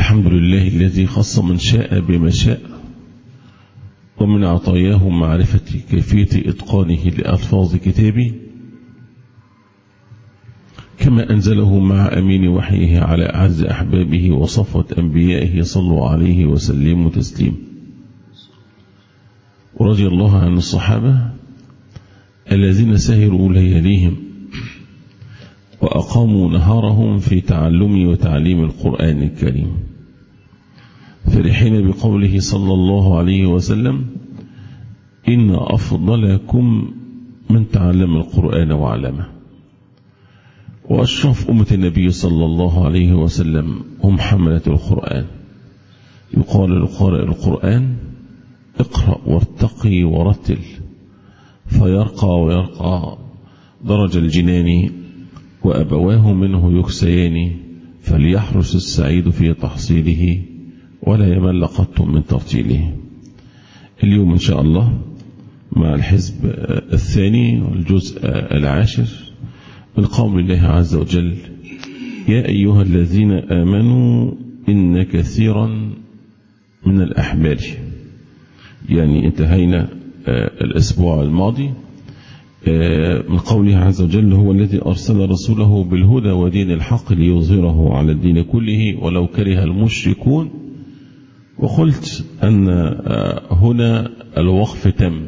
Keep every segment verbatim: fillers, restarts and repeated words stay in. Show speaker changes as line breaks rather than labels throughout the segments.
الحمد لله الذي خص من شاء بما شاء، ومن عطاياه معرفة كيفية إتقانه لألفاظ كتابه، كما أنزله مع أمين وحيه على أعز أحبابه وصفوة أنبيائه صلوا عليه وسلموا تسليم. ورضي الله عن الصحابة الذين سهروا لياليهم وأقاموا نهارهم في تعلم وتعليم القرآن الكريم، فرحين بقوله صلى الله عليه وسلم: إن أفضلكم من تعلم القرآن وعلمه. وأشرف أمة النبي صلى الله عليه وسلم هم حملة القرآن. يقال لقارئ القرآن: اقرأ وارتقي ورتل، فيرقى ويرقى درج الجنان، وأبواه منه يكسيان، فليحرص السعيد في تحصيله ولا يمل قط من ترتيله. اليوم إن شاء الله مع الحزب الثاني والجزء العاشر من قول الله عز وجل: يا أيها الذين آمنوا إن كثيرا من الأحبار. يعني انتهينا الأسبوع الماضي من قوله عز وجل: هو الذي أرسل رسوله بالهدى ودين الحق ليظهره على الدين كله ولو كره المشركون. وقلت أن هنا الوقف تم،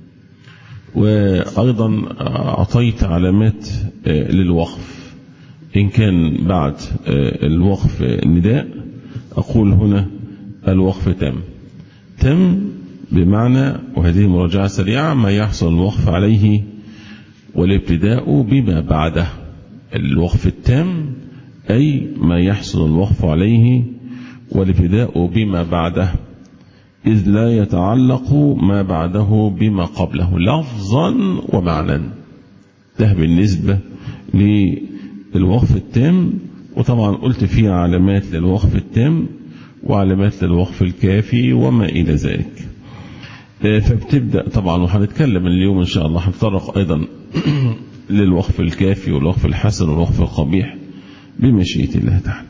وأيضا أعطيت علامات للوقف. إن كان بعد الوقف نداء أقول هنا الوقف تم. تم بمعنى، وهذه مراجعة سريعة، ما يحصل الوقف عليه والابتداء بما بعده. الوقف التام أي ما يحصل الوقف عليه والابتداء بما بعده، إذ لا يتعلق ما بعده بما قبله لفظا ومعنى. ده بالنسبة للوقف التام. وطبعا قلت فيها علامات للوقف التام وعلامات للوقف الكافي وما إلى ذلك. فبتبدأ طبعا، وهنتكلم اليوم إن شاء الله، هنتطرق أيضا للوقف الكافي والوقف الحسن والوقف القبيح بمشيئة الله تعالى.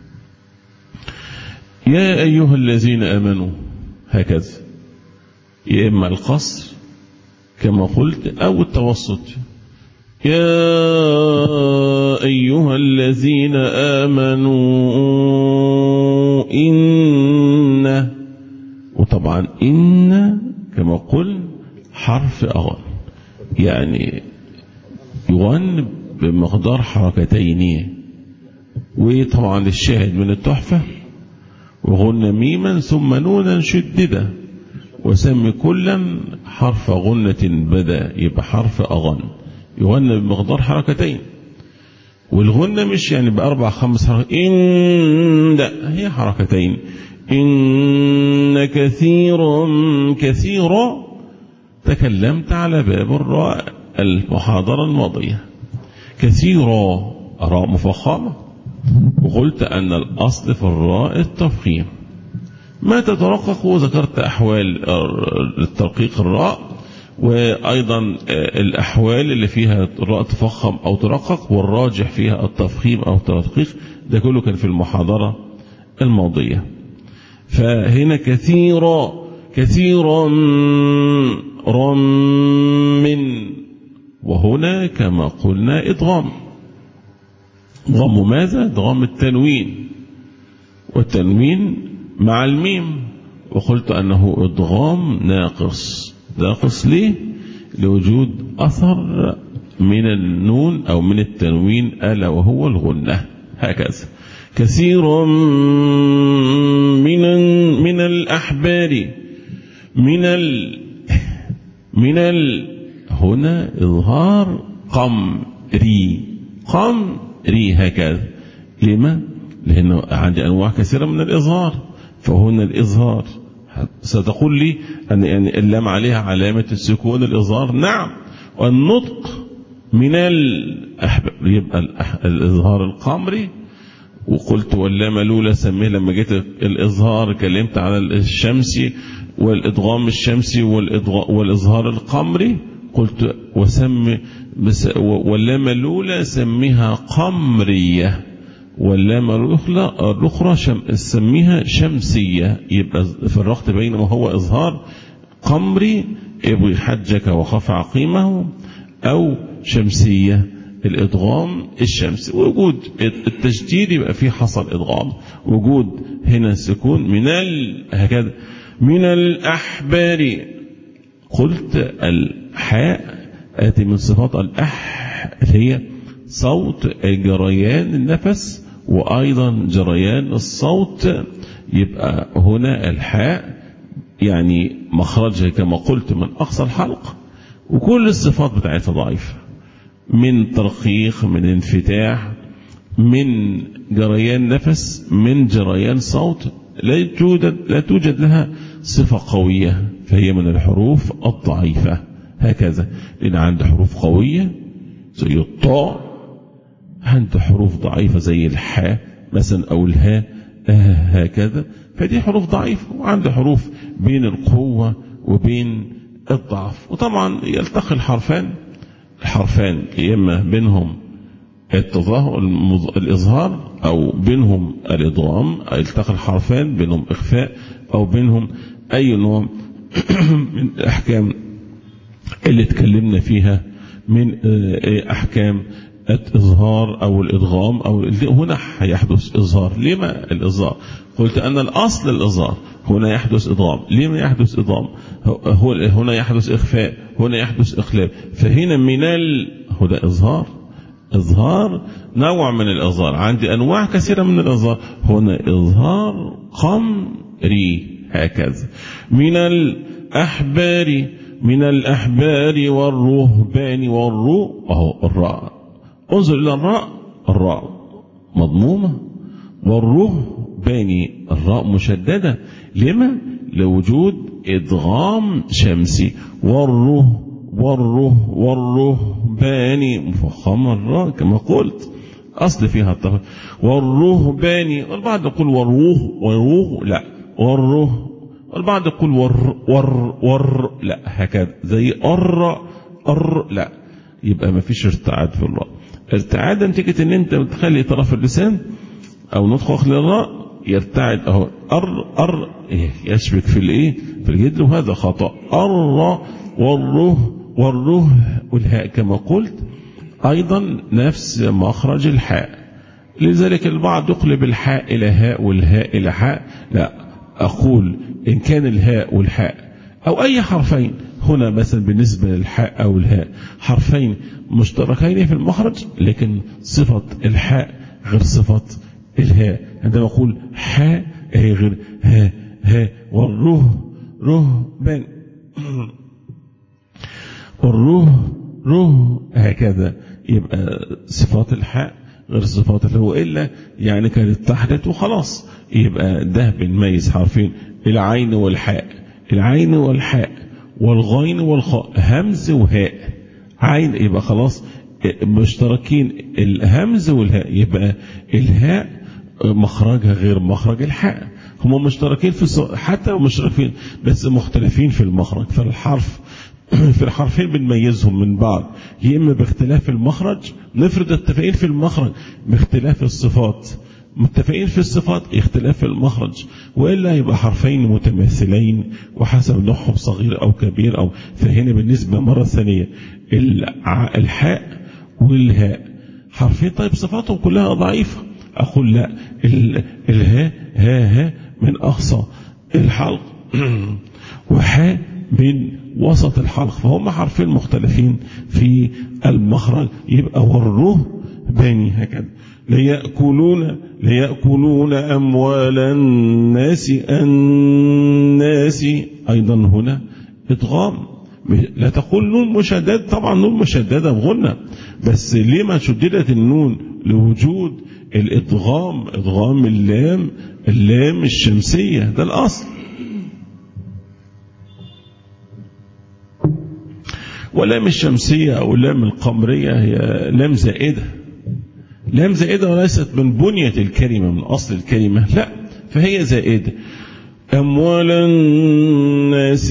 يا أيها الذين آمنوا، هكذا، يا إما القصر كما قلت أو التوسط. يا أيها الذين آمنوا إن، وطبعا إن كما قل حرف أغن، يعني يغن بمقدار حركتين. وطبعا الشاهد من التحفة: وغن ميما ثم نونا شددا وسم كلا حرف غنة بدا، يبقى حرف أغن يغن بمقدار حركتين. والغنة مش يعني بأربع خمس حركات، إن لا، هي حركتين. إن كثيرا كثيرا تكلمت على باب الراء المحاضرة الماضية. كثيرا راء مفخمة، وقلت أن الأصل في الراء التفخيم. ما تترقق، وذكرت أحوال الترقيق الراء، وأيضا الأحوال اللي فيها الراء تفخم أو ترقق، والراجح فيها التفخيم أو الترقيق. ده كله كان في المحاضرة الماضية. فهنا كثيرا كثيرا رم من، وهنا كما قلنا إدغام. ضم ماذا؟ ضم التنوين، والتنوين مع الميم، وقلت أنه إدغام ناقص. ناقص ليه؟ لوجود أثر من النون أو من التنوين، ألا وهو الغنة. هكذا كثير من من الأحبار من ال من ال هنا إظهار قمري قمري هكذا. لما؟ لأنه عندي أنواع كثيرة من الإظهار، فهنا الإظهار. ستقول لي أن يعني اللام عليها علامة السكون الإظهار، نعم. والنطق من الأحبار يبقى الإظهار القمري. وقلت واللام الأولى سميه، لما جيت الإظهار كلمت على الشمسي والإدغام الشمسي والإظهار القمري، قلت وسمي واللام الأولى سميها قمرية، واللام الأخرى سميها شمسية، يبقى فرقت بين ما هو إظهار قمري ابغي حجك وخف عقيمه، أو شمسية الإدغام الشمسي. وجود التشديد يبقى فيه حصل إدغام، وجود هنا سكون من ال هكذا من الأحبار. قلت الحاء آتي من صفات الأح هي صوت جريان النفس وأيضا جريان الصوت، يبقى هنا الحاء يعني مخرجها كما قلت من أقصى الحلق، وكل الصفات بتاعتها ضعيفة، من ترقيق، من انفتاح، من جريان نفس، من جريان صوت، لا توجد لا توجد لها صفة قوية، فهي من الحروف الضعيفة هكذا. لأن عند حروف قوية زي الطاء، عند حروف ضعيفة زي الحاء مثلا أو الهاء هكذا، فدي حروف ضعيفة. وعند حروف بين القوة وبين الضعف. وطبعا يلتقي الحرفان الحرفان إما بينهم الإظهار أو بينهم الإضغام، يلتقي الحرفان بينهم إخفاء أو بينهم أي نوع من الأحكام اللي تكلمنا فيها من أحكام الإظهار أو الإدغام. أو هنا هيحدث إظهار. لما الإظهار؟ قلت أن الأصل الإظهار، هنا يحدث إدغام. لما يحدث إدغام؟ هنا يحدث إخفاء، هنا يحدث إخلاف. فهنا من ال هنا إظهار إظهار نوع من الإظهار. عندي أنواع كثيرة من الإظهار، هنا إظهار قمري هكذا. من الأحبار من الأحبار والرهبان والرو أهو الراء، انظر إلى الراء، الراء مضمومة، والرهبان الراء مشددة. لما؟ لوجود إدغام شمسي. والره والره والرهبان مفخمة الراء كما قلت، أصل فيها التفخيم. والرهبان، البعض يقول والروه والروه لا، والره، البعض يقول ور ور ور لا هكذا، زي أر أر لا، يبقى ما فيش ارتعاد في الراء. ارتعاد نتيجة ان انت بتخلي طرف اللسان او نطق للراء يرتعد اهو، ار ار يشبك في الايه في الجدل، وهذا خطأ. ار والره والره والهاء كما قلت ايضا نفس مخرج الحاء. لذلك البعض يقلب الحاء الى هاء والهاء الى حاء. لا، اقول ان كان الهاء والحاء او اي حرفين هنا مثلا بالنسبة للحاء او الهاء حرفين مشتركين في المخرج، لكن صفة الحاء غير صفة الهاء. عندما أقول حاء هي غير ها ها. والره رهبان والره ره هكذا، يبقى صفات الحاء غير صفات الهاء، وإلا يعني كانت اتحدت وخلاص. يبقى ده بنميز حرفين، العين والحاء، العين والحاء والغين والخاء، همز وهاء. عين يبقى خلاص مشتركين الهمز والهاء، يبقى الهاء مخرجها غير مخرج الحاء. هم مشتركين في حتى مشتركين بس مختلفين في المخرج. فالحرف في الحرفين بنميزهم من بعض، يا اما باختلاف المخرج، نفرض التفاعل في المخرج باختلاف الصفات، متفقين في الصفات اختلاف المخرج، وإلا يبقى حرفين متماثلين وحسب نوعهم صغير أو كبير. أو فهنا بالنسبة مرة ثانية الحاء والهاء حرفين، طيب صفاتهم كلها ضعيفة. أقول لا، الهاء ها ها من أقصى الحلق وحاء من وسط الحلق، فهم حرفين مختلفين في المخرج. يبقى وره باني هكذا. ليأكلون ليأكلون أموال الناس الناس أيضا هنا إدغام. لا تقول نون مشدد، طبعا نون مشددة بغنى، بس لما شددت النون؟ لوجود الإدغام، إدغام اللام اللام الشمسية، ده الأصل. ولام الشمسية أو اللام القمرية هي لام زائدة، لام زائدة وليست من بنية الكلمة من أصل الكلمة، لا، فهي زائدة. أموال الناس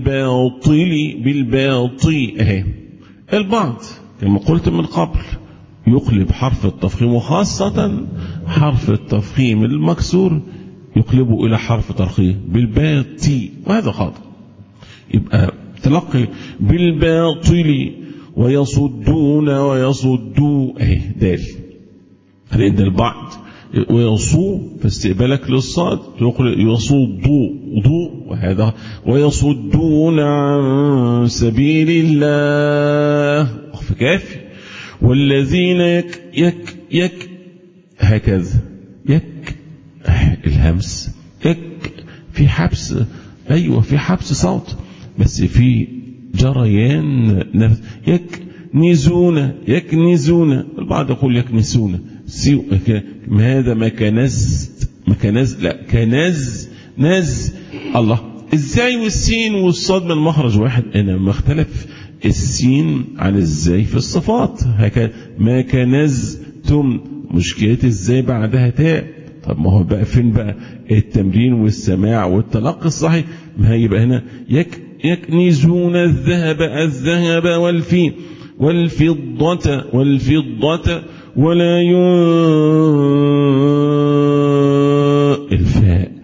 بالباطل بالباطل أهي. البعض كما قلت من قبل يقلب حرف التفخيم، وخاصة حرف التفخيم المكسور يقلبه إلى حرف ترقيق بالباطي، وهذا خاطئ. يبقى تلقي بالباطل ويصدون ويصدوا اهي دال، لأن البعض ويصو فاستقبالك للصاد يصدوا ضوء، وهذا ويصدون عن سبيل الله وقف كافي. والذين يك يك يك هكذا يك الهمس يك في حبس، أيوة في حبس صوت بس في جريان نفس. يكنزون يكنزون، البعض يقول يكنسون، هذا ما كنزت ما كنز لا كنز نز. الله ازاي والسين والصاد من مخرج واحد؟ انا ما اختلف السين عن ازاي في الصفات، هكذا ما كنزتم مشكلة ازاي بعدها تاء. طب ما هو بقى فين بقى التمرين والسماع والتلقي الصحيح؟ ما هيبقى هنا يك يكنزون الذهب الذهب والفي والفضة والفضة ولا ين الفاء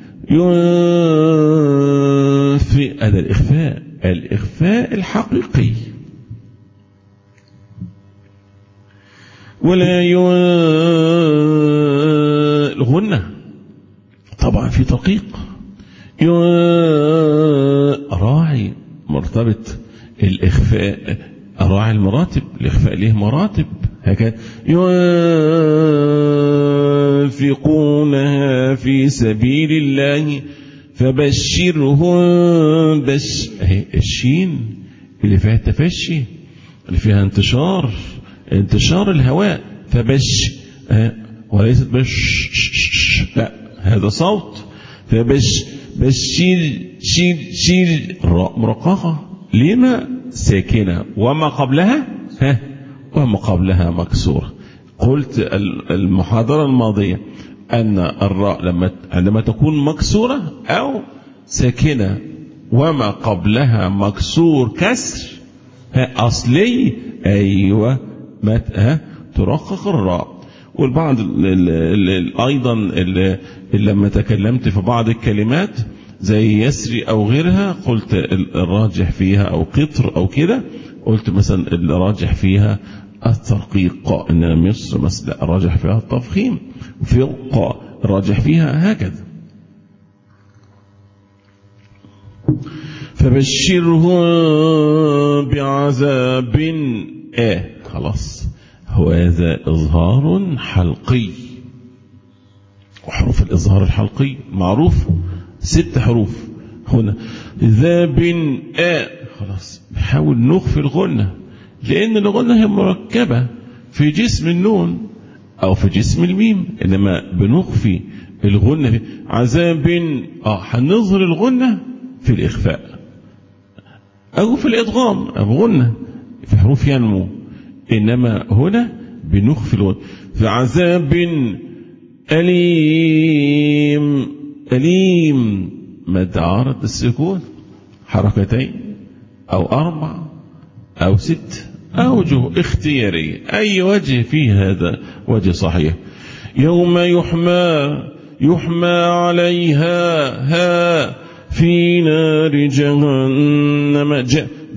ينفي، هذا الإخفاء الإخفاء الحقيقي. ولا ين الغنة طبعا في دقيق راعي مرتبط الإخفاء، راعي المراتب، الإخفاء له مراتب هكذا. ينفقونها في سبيل الله فبشرهم بش اهي الشين اللي فيها التفشي اللي فيها انتشار انتشار الهواء، فبش اه وليست بش لا هذا صوت. فبش بشير شير شير الراء مرققة لما ساكنة وما قبلها ها وما قبلها مكسورة. قلت المحاضرة الماضية أن الراء لما عندما تكون مكسورة أو ساكنة وما قبلها مكسور كسر أصلي أيوة ما ها ترقق الراء. والبعض أيضا لما تكلمت في بعض الكلمات زي يسري أو غيرها قلت الراجح فيها أو قطر أو كده، قلت مثلا الراجح فيها الترقيق، إن مصر مثلا الراجح فيها التفخيم، فرقة الراجح فيها هكذا. فبشرهم بعذاب آه خلاص هو هذا إظهار حلقي، وحروف الإظهار الحلقي معروف ست حروف. هنا ذاب آه خلاص بحاول نخفي الغنة، لأن الغنة هي مركبة في جسم النون أو في جسم الميم، إنما بنخفي الغنة في عذاب آه هنظهر الغنة في الإخفاء أو في الإدغام أو غنة في حروف ينمو، إنما هنا بنخفي الغنة في عذاب أليم. أليم مد عارض السكون حركتين أو أربع أو ست أوجه اختيارية، أي وجه فيه هذا وجه صحيح. يوم يحمى يحمى عليها ها في نار جهنم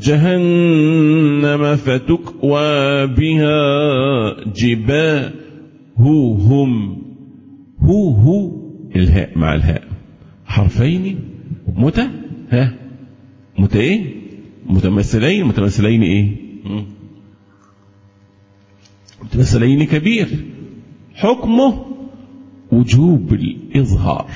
جهنم فتكوى بها جباههم هو هو الهاء مع الهاء حرفين مت ها مت ايه متمثلين متمثلين ايه متمثلين كبير، حكمه وجوب الإظهار.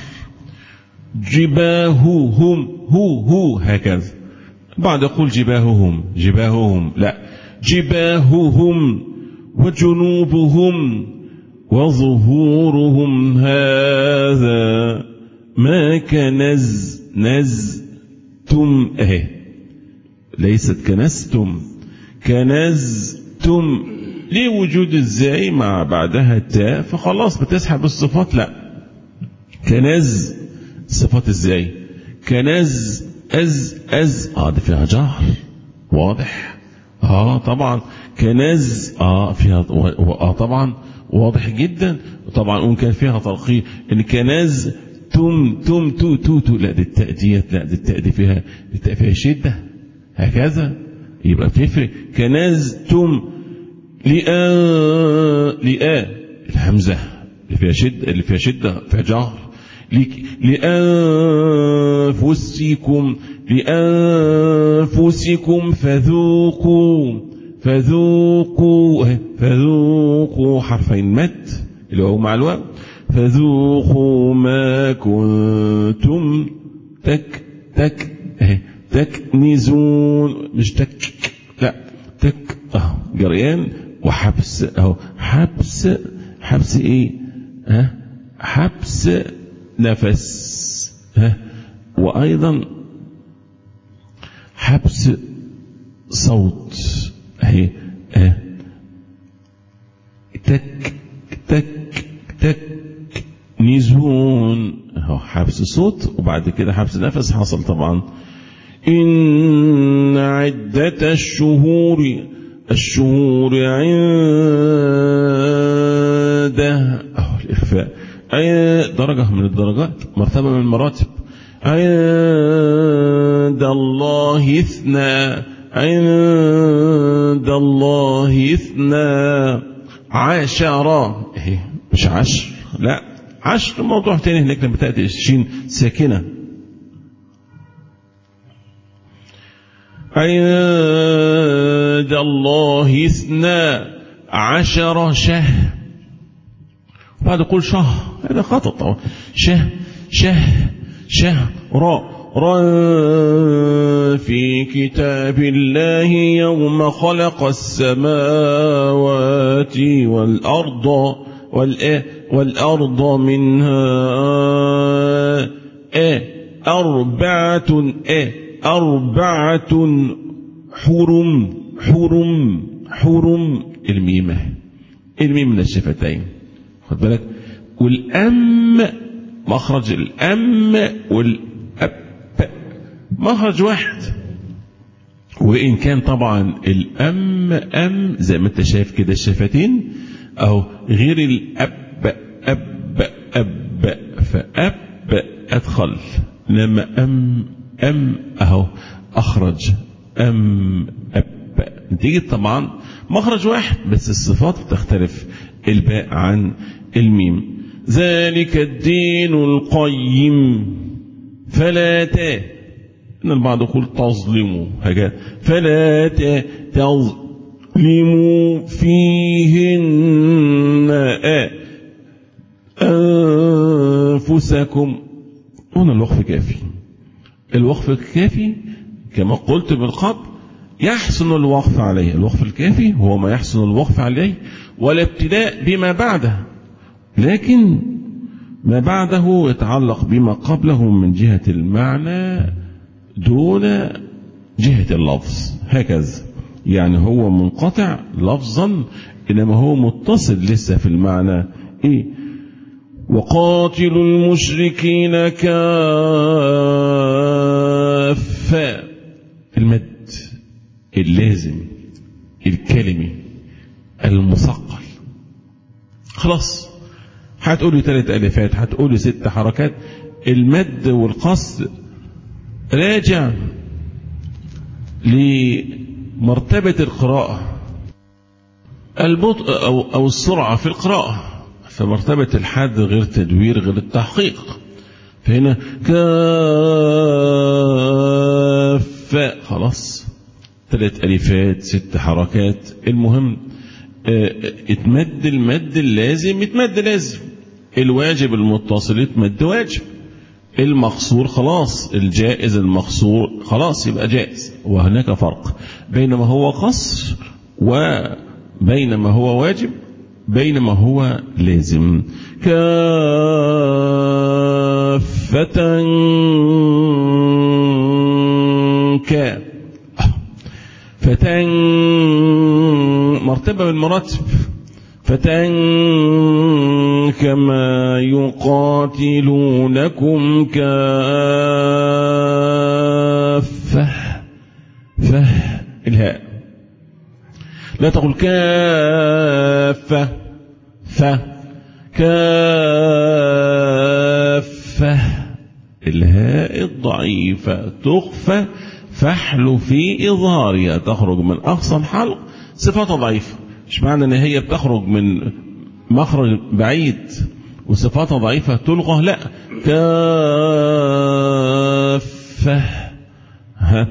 جباههم هو هو هكذا، بعد يقول جباههم جباههم لا جباههم وجنوبهم وظهورهم هذا ما كنز نزتم اهي ليست كنزتم كنزتم لوجود ازاي مع بعدها التاء فخلاص بتسحب الصفات. لا كنز صفات ازاي كنز أز أز اه ده فيها جهر واضح اه طبعا كنز اه فيها اه طبعا واضح جدا. طبعا وان كان فيها ترقيق ان كنز تم تم تو تو تو لا دي التاء ديت لا دي التاء دي فيها التاء فيها شده هكذا يبقى بتفرق. كنزتم لآ لآ الهمزه اللي فيها شده اللي فيها شده فيها جهر لأنفسكم لأنفسكم فذوقوا فذوقوا فذوقوا حرفين مد اللي هو مع الواو فذوقوا ما كنتم تك تك تكنزون مش تك لا تك اه جريان وحبس اهو حبس حبس ايه ها حبس نفس ها وايضا حبس صوت اهي ها تك تك تك نزون اهو حبس صوت وبعد كده حبس نفس حصل طبعا. إن عدة الشهور الشهور عنده اهو الإخفاء أي درجة من الدرجات مرتبة من المراتب. عند الله اثنى عند الله اثنى عشرة مش عشر لا عشر موضوع تاني هناك لما تأتي الشين ساكنة. عند الله اثنى عشر شهر بعد يقول شهر هذا خطأ طبعا. شه شه شهر را في كتاب الله يوم خلق السماوات والأرض والأرض منها أربعة أربعة حرم حرم حرم الميمة الميم من الشفتين خد بالك. والأم مخرج الأم والأب مخرج واحد وإن كان طبعا الأم أم زي ما انت شايف كده الشفتين أو غير الأب أب أب فأب أدخل لما أم أم أهو أخرج أم أب نتيجة طبعا مخرج واحد بس الصفات تختلف الباء عن الميم. ذلك الدين القيم فلا تا إن البعض يقول تظلموا هكذا فلا تا تظلموا فيهن أنفسكم. هنا الوقف كافي. الوقف الكافي كما قلت بالقبل يحسن الوقف عليه. الوقف الكافي هو ما يحسن الوقف عليه ولا ابتداء بما بعده لكن ما بعده يتعلق بما قبله من جهة المعنى دون جهة اللفظ هكذا. يعني هو منقطع لفظا إنما هو متصل لسه في المعنى إيه. وقاتلوا المشركين كافة المد اللازم الكلمي المثقل خلاص هتقولي ثلاث ألفات هتقولي ست حركات. المد والقصد راجع لمرتبة القراءة البطء أو, أو السرعة في القراءة فمرتبة الحد غير تدوير غير التحقيق. فهنا كافة خلاص ثلاث ألفات ست حركات. المهم اتمد المد اللازم يتمد لازم الواجب المتصل يتمد واجب المقصور خلاص الجائز المقصور خلاص يبقى جائز. وهناك فرق بين ما هو قصر وبين ما هو واجب بين ما هو لازم. كافة كا فتن مرتبة بالمراتب فتن كما يقاتلونكم كافة فه الهاء لا تقول كافة ف كافة، الهاء الضعيفة تخفى فحل في إظهارها، تخرج من أقصى الحلق صفاتها ضعيفة. مش معنى أن هي بتخرج من مخرج بعيد وصفاتها ضعيفة تلغى، لا، كافة. ها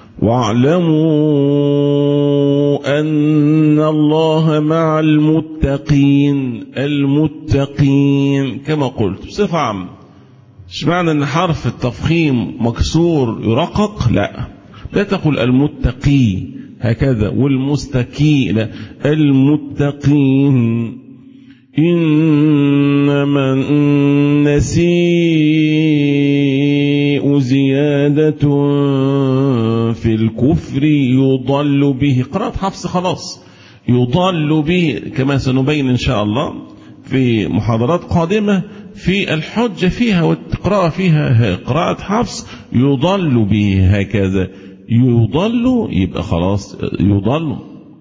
واعلموا أن الله مع المتقين. المتقين كما قلت بصفة عامة. مش معنى أن حرف التفخيم مكسور يرقق، لا، لا تقول المتقي هكذا والمستكي، لا، المتقين. إنما النسيء زيادة في الكفر يضل به. قرأت حفص خلاص، يضل به كما سنبين إن شاء الله في محاضرات قادمة في الحجة فيها والقراءة فيها. قراءة حفص يضل به هكذا، يضل يبقى خلاص يضل،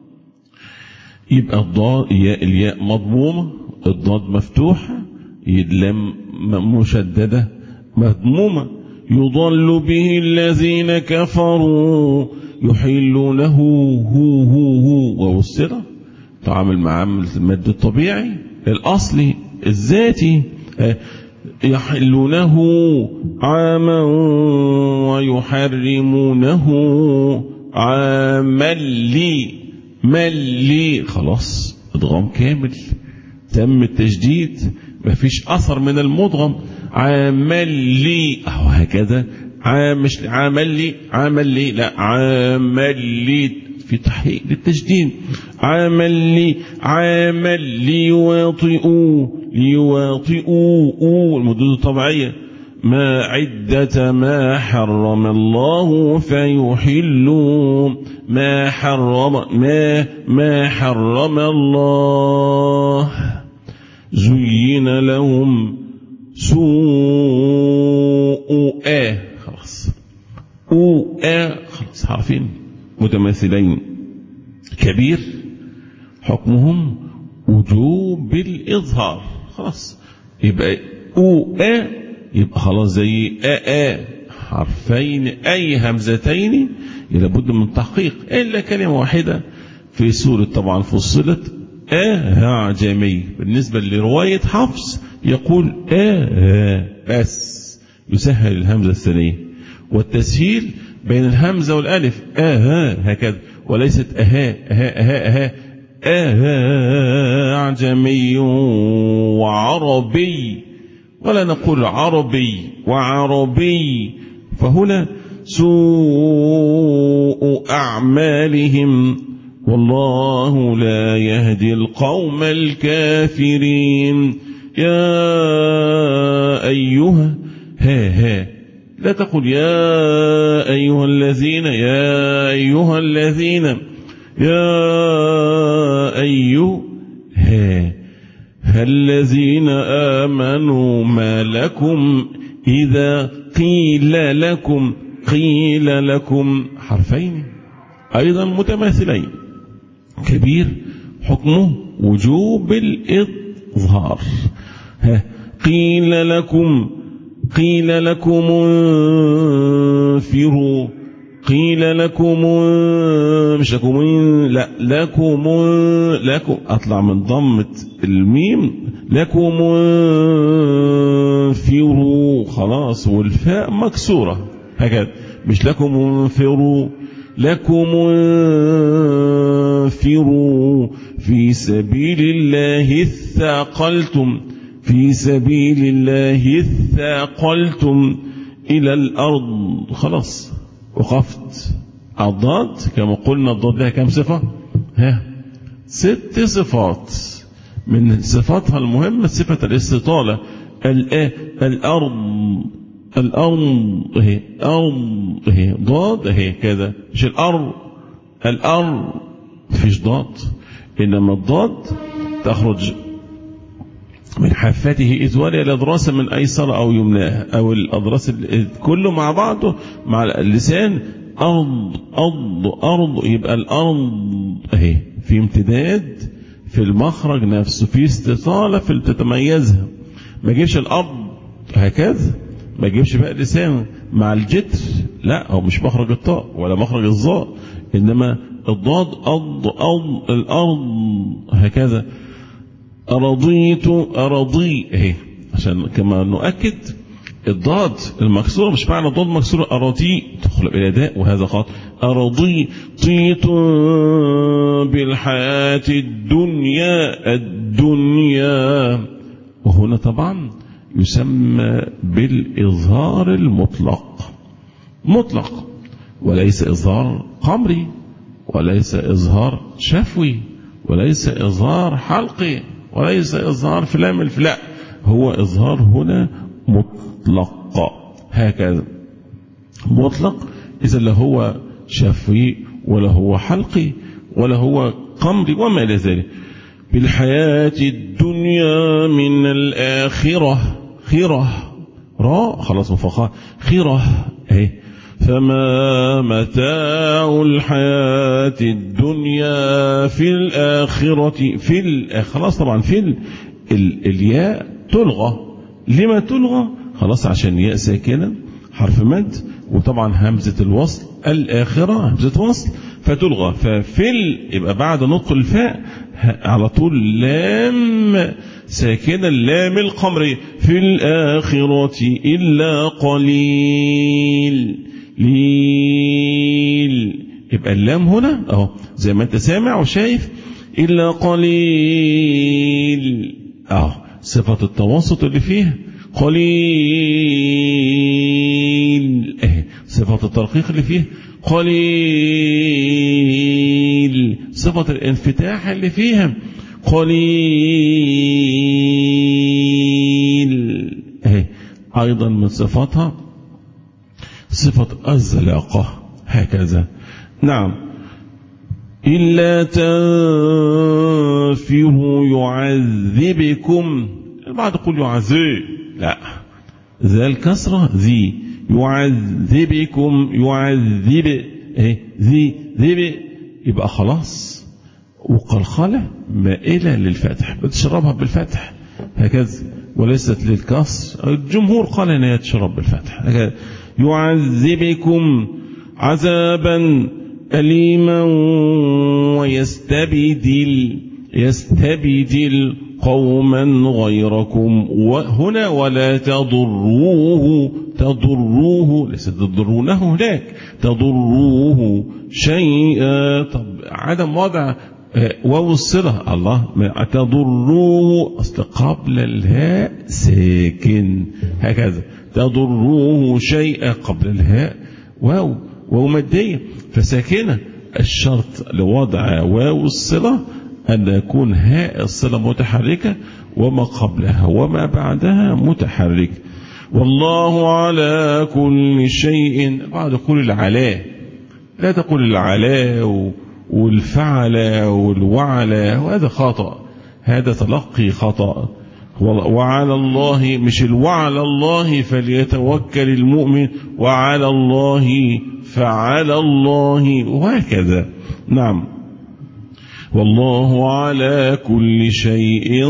يبقى الضاد الياء مضمومة، الضاد مفتوحة، اللام مشددة مضمومة. يضل به الذين كفروا يحلونه هو هو هو ووصلة تعامل مع المد الطبيعي الأصلي الذاتي. يحلونه عاما ويحرمونه عاما لي ملي، خلاص ادغام كامل تم التجديد، ما فيش أثر من المدغم. عامل لي أهو هكذا، عام مش عامل لي عامل لي لا عامل لي في تحقيق للتجديد. عامل لي عامل ليواطئوا ليواطئوا المدود الطبيعية. ما عدة ما حرم الله فيحلوا ما حرم ما ما حرم الله. زين لهم سوء آه خلاص أو آه خلاص حرفين متماثلين. كبير حكمهم وجوب الإظهار، خلاص يبقى أو آه يبقى خلاص زي آ آ حرفين أي همزتين لابد من تحقيق، إلا كلمة واحدة في سورة طبعا فصلت آه أعجمي. بالنسبة لرواية حفص يقول آه بس يسهل الهمزة الثانية، والتسهيل بين الهمزة والألف آه هكذا، وليست أها أها أها أها أعجمي وعربي، ولا نقول عربي وعربي. فهنا سوء أعمالهم والله لا يهدي القوم الكافرين. يا أيها ها ها لا تقل يا أيها الذين يا أيها الذين يا أيها الذين آمنوا ما لكم إذا قيل لكم قيل لكم حرفين أيضا متماثلين. كبير حكمه وجوب الإظهار. قيل لكم قيل لكم انفروا قيل لكم مش لكم لا لكم لكم أطلع من ضمة الميم لكم انفروا خلاص، والفاء مكسورة هكذا، مش لكم انفروا لكم انفروا في سبيل الله اثاقلتم في سبيل الله اثاقلتم إلى الأرض. خلاص وقفت. الضاد كما قلنا الضاد لها كم صفة؟ ها ست صفات، من صفاتها المهمة صفة الاستطالة. الأرض الأرض اهي أرض اهي ضاد اهي كذا، مش الأرض الأرض فيش ضاد، إنما الضاد تخرج من حافته إذ ولي الأضراس من أيسر أو يمناه، أو الأضراس كله مع بعضه مع اللسان أرض أرض أرض، يبقى الأرض اهي في امتداد في المخرج نفسه، في استطالة في تتميزها. ما جيبش الأرض هكذا، ما جيبش بقى لسان مع الجتر، لا هو مش مخرج الطاء ولا مخرج الظاء، إنما الضاد أض أض الأرض هكذا. أرضيت أرضي اهي، عشان كما نؤكد الضاد المكسورة مش معنى الضاد مكسورة أراضي تدخل إلى داء، وهذا خاطئ. أراضي طيت بالحياة الدنيا الدنيا، وهنا طبعا يسمى بالإظهار المطلق، مطلق، وليس إظهار قمري، وليس إظهار شفوي، وليس إظهار حلقي، وليس إظهار فلام الفلاء، هو إظهار هنا مطلق هكذا، مطلق. إذا لا هو شفوي ولا هو حلقي ولا هو قمري وما إلى ذلك. بالحياة الدنيا من الآخرة، خيرة راء خلاص مفخاء، خيرة اهي. فما متاع الحياة الدنيا في الآخرة، في الآخرة خلاص طبعا في ال... ال... الياء تلغى. لما تلغى؟ خلاص عشان ياء ساكنة حرف مد، وطبعا همزة الوصل الآخرة همزة وصل فتلغى. ففي ال... يبقى بعد نطق الفاء على طول لام ساكنة، اللام القمرية. في الآخرة إلا قليل ليل، يبقى اللام هنا اهو زي ما انت سامع وشايف، إلا قليل اهو صفة التوسط اللي فيه قليل اهي، صفة الترقيق اللي فيه قليل، صفة الانفتاح اللي فيها قليل اهي. أيضا من صفاتها صفة الزلاقة هكذا. نعم. إلا تنفروا يعذبكم، البعض يقول يعذب، لا ذا الكسرة ذي، يعذبكم يعذب ايه ذي ذي، يبقى خلاص وقلقلة مائلة للفتح، بتشربها بالفتح هكذا وليست للكسر. الجمهور قال انها تشرب بالفتح هكذا. يعذبكم عذابا أليما ويستبدل يستبدل قوما غيركم، وهنا ولا تضروه تضروه ليس تضرونه هناك، تضروه شيئا. طب عدم وضع واو الصلة الله، تضروه أصل قبل الهاء ساكن هكذا، تضروه شيئا قبل الهاء واو واو مادية فساكنة. الشرط لوضع واو الصلة أن يكون هاء الصلة متحركة وما قبلها وما بعدها متحرك. والله على كل شيء. بعد يقول العلاء، لا تقول العلاء والفعل والوعل، وهذا خطأ، هذا تلقي خطأ. وعلى الله مش الوعلى الله فليتوكل المؤمن، وعلى الله فعلى الله وهكذا. نعم. والله على كل شيء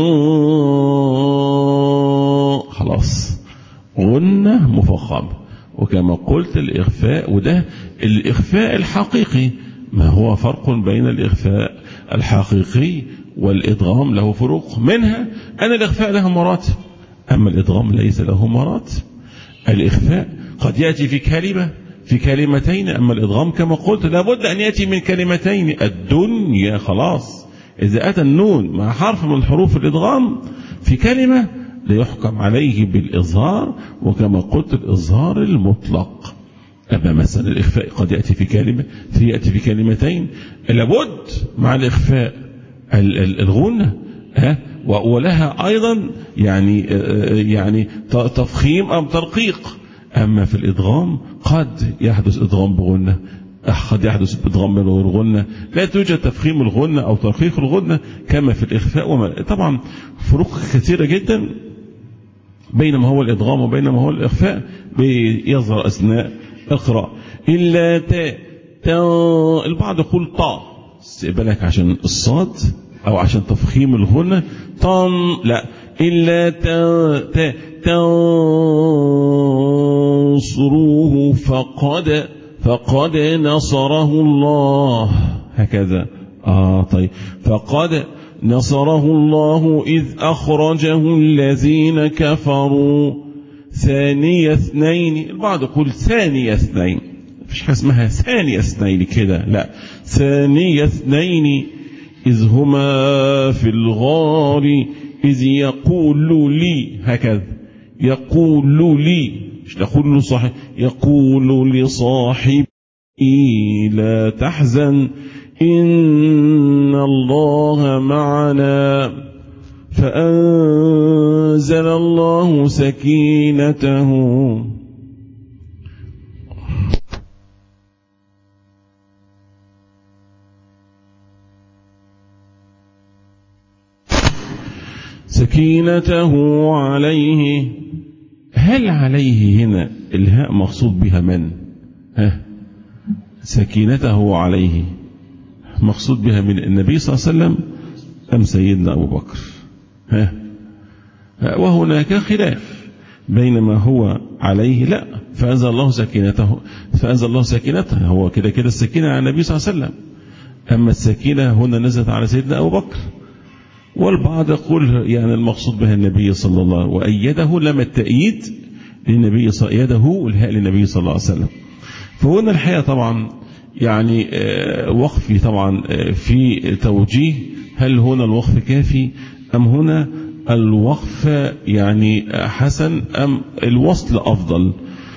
خلاص غنة مفخمة. وكما قلت الإخفاء، وده الإخفاء الحقيقي، ما هو فرق بين الإخفاء الحقيقي والإدغام له فروق، منها أن الإخفاء له مراتب أما الإدغام ليس له مراتب. الإخفاء قد يأتي في كلمة في كلمتين، أما الإدغام كما قلت لابد أن يأتي من كلمتين. الدنيا خلاص إذا أتى النون مع حرف من حروف الإدغام في كلمة ليحكم عليه بالإظهار، وكما قلت الإظهار المطلق. أما مثلا الإخفاء قد يأتي في كلمة في يأتي في كلمتين، لابد مع الإخفاء الغنة ها، ولها أيضا يعني يعني تفخيم أو ترقيق. أما في الإدغام قد يحدث إدغام بغنة، قد يحدث إدغام بغير غنة، لا توجد تفخيم الغنة أو ترقيق الغنة كما في الإخفاء. وما طبعا فروق كثيرة جدا بينما هو الإدغام وبينما هو الإخفاء بيظهر أثناء اقرأ. إلا تا تا البعض يقول طا، بالك عشان الصاد أو عشان تفخيم الغنة طن، لا إلا تا تا تنصروه فقد فقد نصره الله، هكذا. آه طيب، فقد نصره الله إذ أخرجه الذين كفروا ثاني اثنين. البعض يقول ثاني اثنين، مفيش حاجة اسمها ثاني اثنين كده، لا، ثاني اثنين إذ هما في الغار إذ يقول لي، هكذا يقول لي، مش يقول له صاحب، يقول لصاحبه لا تحزن إن الله معنا فأنزل الله سكينته سكينته عليه. هل عليه هنا الهاء مقصود بها من؟ ها، سكينته عليه مقصود بها من النبي صلى الله عليه وسلم أم سيدنا أبو بكر؟ ها، وهناك خلاف بينما هو عليه، لا، فأنزل الله سكينته، فأنزل الله سكينته، هو كده كده السكينة على النبي صلى الله عليه وسلم، أما السكينة هنا نزلت على سيدنا أبو بكر. والبعض يقول يعني المقصود بها النبي صلى الله عليه وسلم، وأيده لما التأييد للنبي صلى الله عليه وسلم، يده الهاء للنبي صلى الله عليه وسلم. فهنا الحقيقة طبعا يعني وقفي طبعا في توجيه، هل هنا الوقف كافي أم هنا الوقف يعني حسن أم الوصل أفضل؟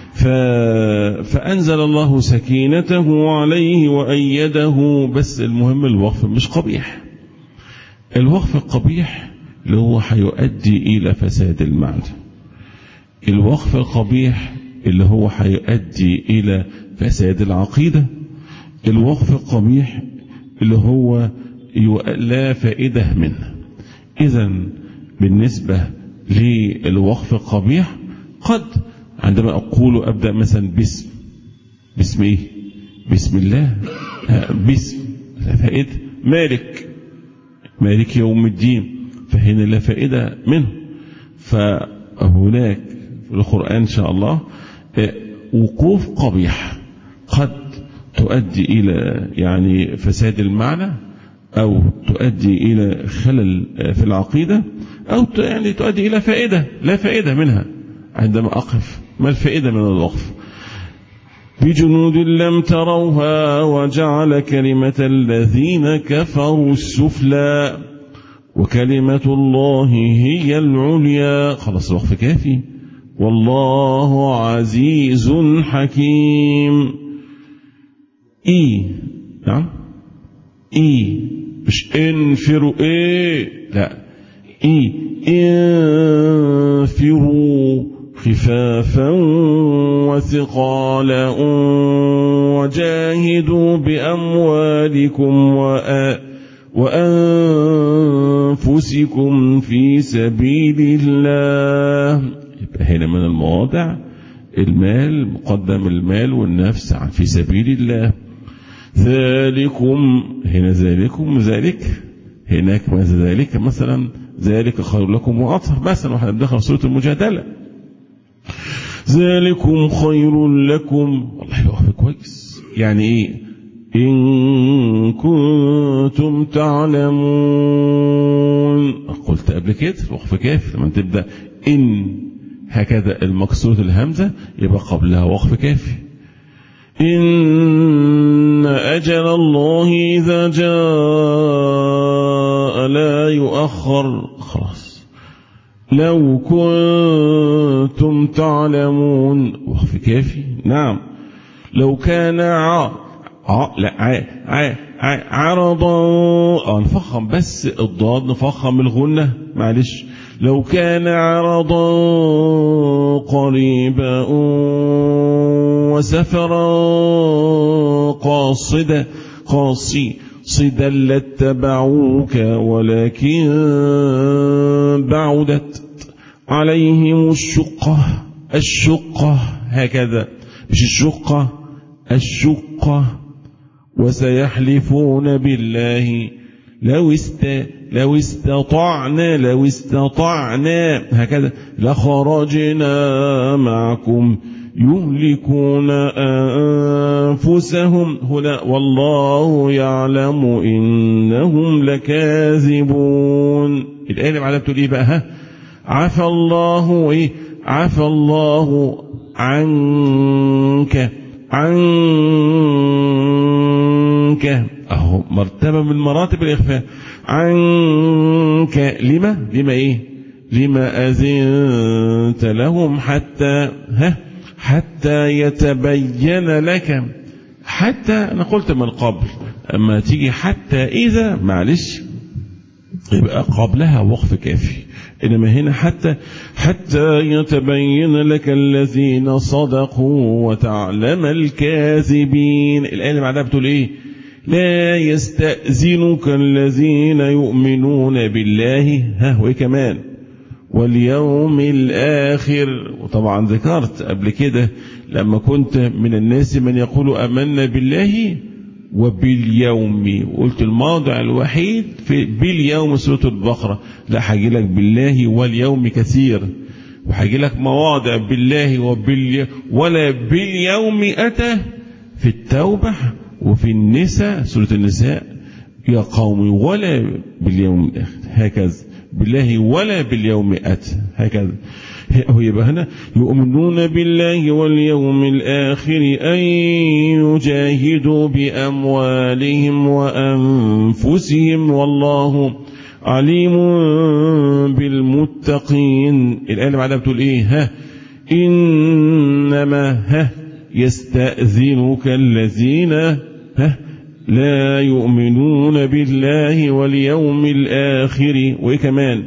فأنزل الله سكينته عليه وأيده، بس المهم الوقف مش قبيح. الوقف القبيح اللي هو هيؤدي إلى فساد المعنى، الوقف القبيح اللي هو هيؤدي إلى فساد العقيدة، الوقف القبيح اللي هو لا فائدة منه. إذن بالنسبة للوقف القبيح، قد عندما أقول أبدأ مثلا باسم، باسم إيه؟ بسم الله، باسم لا فائدة، مالك، مالك يوم الدين، فهنا لا فائدة منه. فهناك في القرآن إن شاء الله وقوف قبيح قد تؤدي إلى يعني فساد المعنى، أو تؤدي إلى خلل في العقيدة، أو يعني تؤدي إلى فائدة لا فائدة منها. عندما أقف، ما الفائدة من الوقف؟ بجنود لم تروها وجعل كلمة الذين كفروا السفلى وكلمة الله هي العليا. خلاص الوقف كافي. والله عزيز حكيم. إي، نعم، إي، مش انفروا، إيه، لا، إي، انفروا خفافا وثقالا وجاهدوا بأموالكم وأنفسكم في سبيل الله. يبقى هنا من المواضع المال، مقدم المال والنفس في سبيل الله. ذلكم، هنا ذلكم، ذلك، هناك ذلك مثلا، ذلك خير لكم وأطهر مثلا، واحنا بندخل سورة المجادلة، ذلكم خير لكم. والله الوقف كويس، يعني ايه؟ إن كنتم تعلمون. قلت قبل كده الوقف كافي لما تبدأ إن هكذا المكسورة الهمزة يبقى قبلها وقف كافي. إن أجل الله إذا جاء لا يؤخر. خلاص، لو كنتم تعلمون وقف كافي. نعم، لو كان ع ع لا ع ع ع عرضا، اه نفخم بس الضاد، نفخم الغنة، معلش. لو كان عرضا قريبا وسفرا قاصدا قاصي صدا لاتبعوك ولكن بعدت عليهم الشقة الشقة هكذا مش الشقة الشقة وسيحلفون بالله لو است لو استطعنا لو استطعنا هكذا لخرجنا معكم يهلكون أنفسهم هنا والله يعلم إنهم لكاذبون. الآية اللي بعدها بتقول إيه بقى؟ ها عفى الله إيه عفى الله عنك عنك أهو مرتبة من مراتب الإخفاء عنك لما لما إيه لما أذنت لهم حتى ها حتى يتبين لك حتى أنا قلت من قبل أما تيجي حتى إذا معلش يبقى قبلها وقف كافي إنما هنا حتى حتى يتبين لك الذين صدقوا وتعلم الكاذبين. الآية اللي بعدها بتقول إيه لا يستأذنك الذين يؤمنون بالله ها وإيه كمان واليوم الآخر. وطبعا ذكرت قبل كده لما كنت من الناس من يقول آمنا بالله وباليوم وقلت الموضع الوحيد في باليوم سورة البقرة لا هاجي لك بالله واليوم كثير وهاجي لك مواضع بالله وباليوم ولا باليوم أتى في التوبة وفي النساء سورة النساء يا قومي ولا باليوم الآخر هكذا بالله ولا باليوم أتى هكذا. هو يبقى هنا يؤمنون بالله واليوم الآخر أن يجاهدوا بأموالهم وأنفسهم والله عليم بالمتقين. الآية اللي بعدها بتقول إيه ها إنما ها يستأذنك الذين ها لا يؤمنون بالله واليوم الآخر وإيه كمان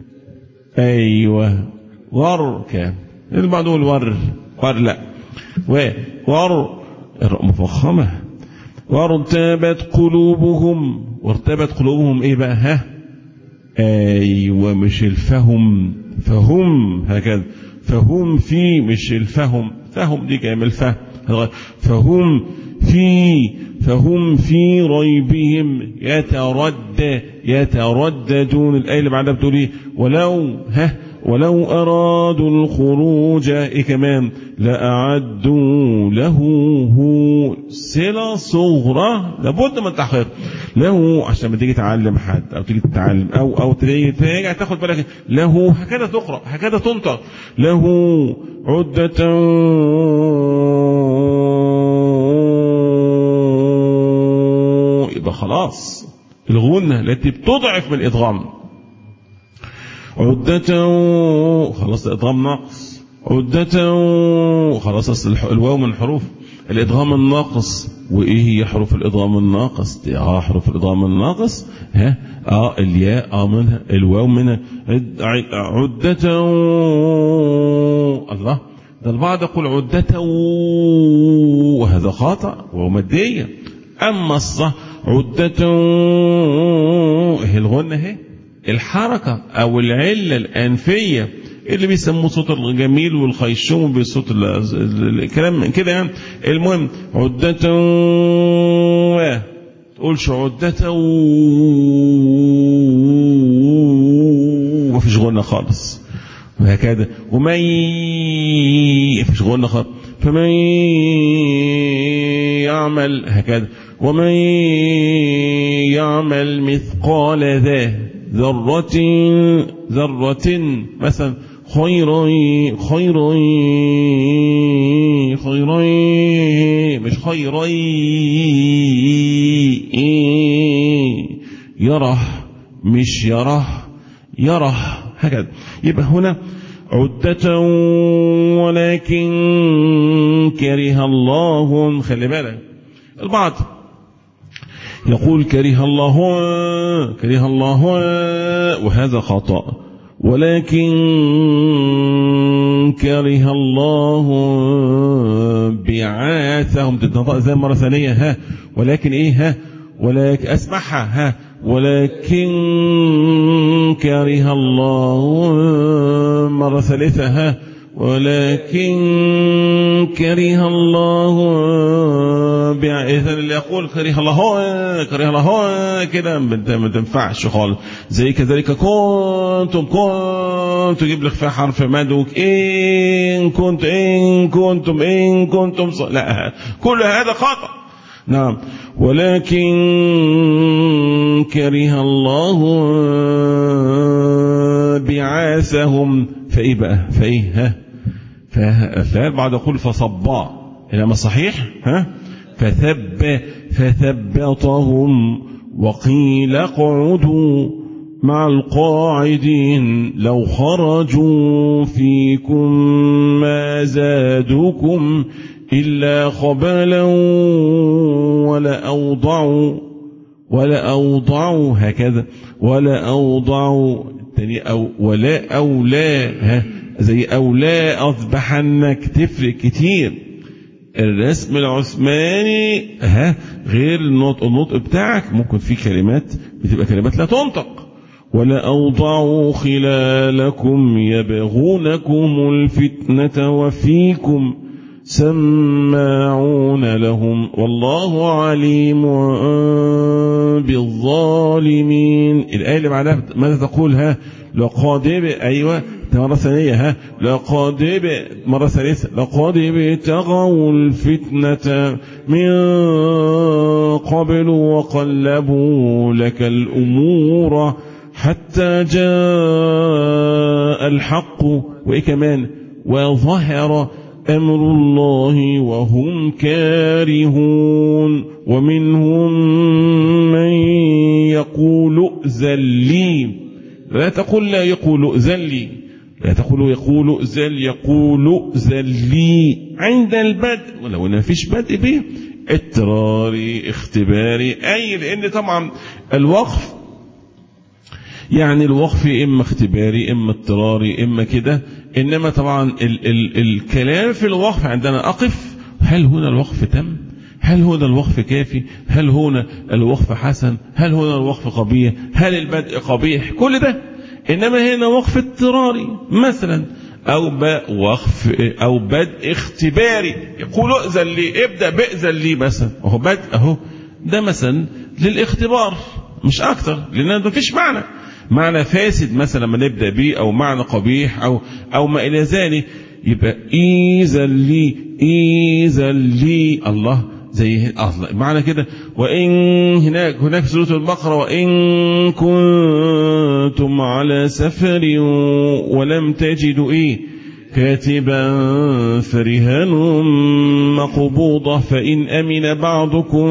أيوة ور كان البعض يقول ور ور لا ور مفخمة وارتابت قلوبهم وارتابت قلوبهم إيه بقى ها أيوة مش الفهم فهم هكذا فهم في مش الفهم فهم دي كامل فهم فهم في فهم في ريبهم يتردد يترددون. الآية اللي بعدها بتقول إيه ولو ها ولو أرادوا الخروج إيه كمان لأعدوا له هو صلة صغرى لابد من تحقيق له عشان ما تيجي تعلم حد أو تيجي تتعلم أو أو ترجع تاخد بالك له هكذا تقرأ هكذا تنطق له عدة يبقى خلاص الغنة التي بتضعف من الإدغام عدة خلاص الإدغام ناقص عدة خلاص الواو من حروف الإدغام الناقص. وإيه هي حروف الإدغام الناقص دي اه حروف الإدغام الناقص ها اه الياء اه منها الواو منها عدة الله ده البعض يقول عدة وهذا خطأ ومادية أما الصح عدة هي الغنة هي الحركة أو العلة الأنفية اللي بيسموه صوت الجميل والخيشوم بصوت الكلام من كده يعني. المهم عدة تقولش عدة ومفيش غنة خالص وهكذا ومن مفيش غنة خالص فمن يعمل هكذا ومن يعمل مثقال ذا ذرة ذرة مثلا خيرا خيرا خيرا مش خيرا يره مش يره يره هكذا. يبقى هنا عدة ولكن كره الله خلي بالك البعض يقول كره الله كره الله وهذا خطأ ولكن كره الله بعاثهم تتنطق زي مرة ثانية ها ولكن ايه ها ولكن أسمعها ها ولكن كره الله مرة ثالثة ها ولكن كره الله إذا اللي يقول كره الله كره الله كده ما تنفعش خالص. زي كذلك كنتم كنت تجيب لك فيها حرف مدوك إن كنت إن كنتم إن كنتم لا كل هذا خطأ. نعم ولكن كره الله بعاثهم فإيه بقى فإيه ها فالبعض يقول فصبا إنما صحيح ها فثب فثبطهم وقيل اقعدوا مع القاعدين لو خرجوا فيكم ما زادوكم إلا خبالا ولا أوضعوا ولا أوضعوا هكذا ولا أوضعوا أو ولا أولا زي أولا أصبحنك تفرق كتير. الرسم العثماني ها غير النطق النطق بتاعك ممكن في كلمات بتبقى كلمات لا تنطق. ولا أوضعوا خلالكم يبغونكم الفتنة وفيكم سماعون لهم والله عليم بالظالمين. الآية اللي بعدها ماذا تقول ها لقد أيوة مرة ثانية ها لقد مرة ثالثة لقد ابتغوا الفتنة من قبل وقلبوا لك الأمور حتى جاء الحق وإيه كمان وظهر أمر الله وهم كارهون ومنهم من يقول ائذن لي لا تقول لا يقول ائذن لي لا تقول يقول ائذن يقول ائذن لي عند البدء ولو ما فيش بدء به اضطراري اختباري أي لأن طبعا الوقف يعني الوقف إما اختباري إما اضطراري إما كده. إنما طبعا ال ال الكلام في الوقف عندنا أقف هل هنا الوقف تم هل هنا الوقف كافي هل هنا الوقف حسن هل هنا الوقف قبيح هل البدء قبيح كل ده. إنما هنا وقف اضطراري مثلا أو وقف أو بدء اختباري يقول ائذن لي ابدأ بائذن لي مثلا أهو بدء أهو ده مثلا للاختبار مش أكتر لأن ما فيش معنى معنى فاسد مثلا ما نبدأ به أو معنى قبيح أو أو ما إلى ذلك يبقى إيذن لي إيذن لي الله زي الله معنى كده. وإن هناك هناك سورة البقرة وإن كنتم على سفر ولم تجدوا إيه كاتبا فرهان مقبوضة فإن أمن بعضكم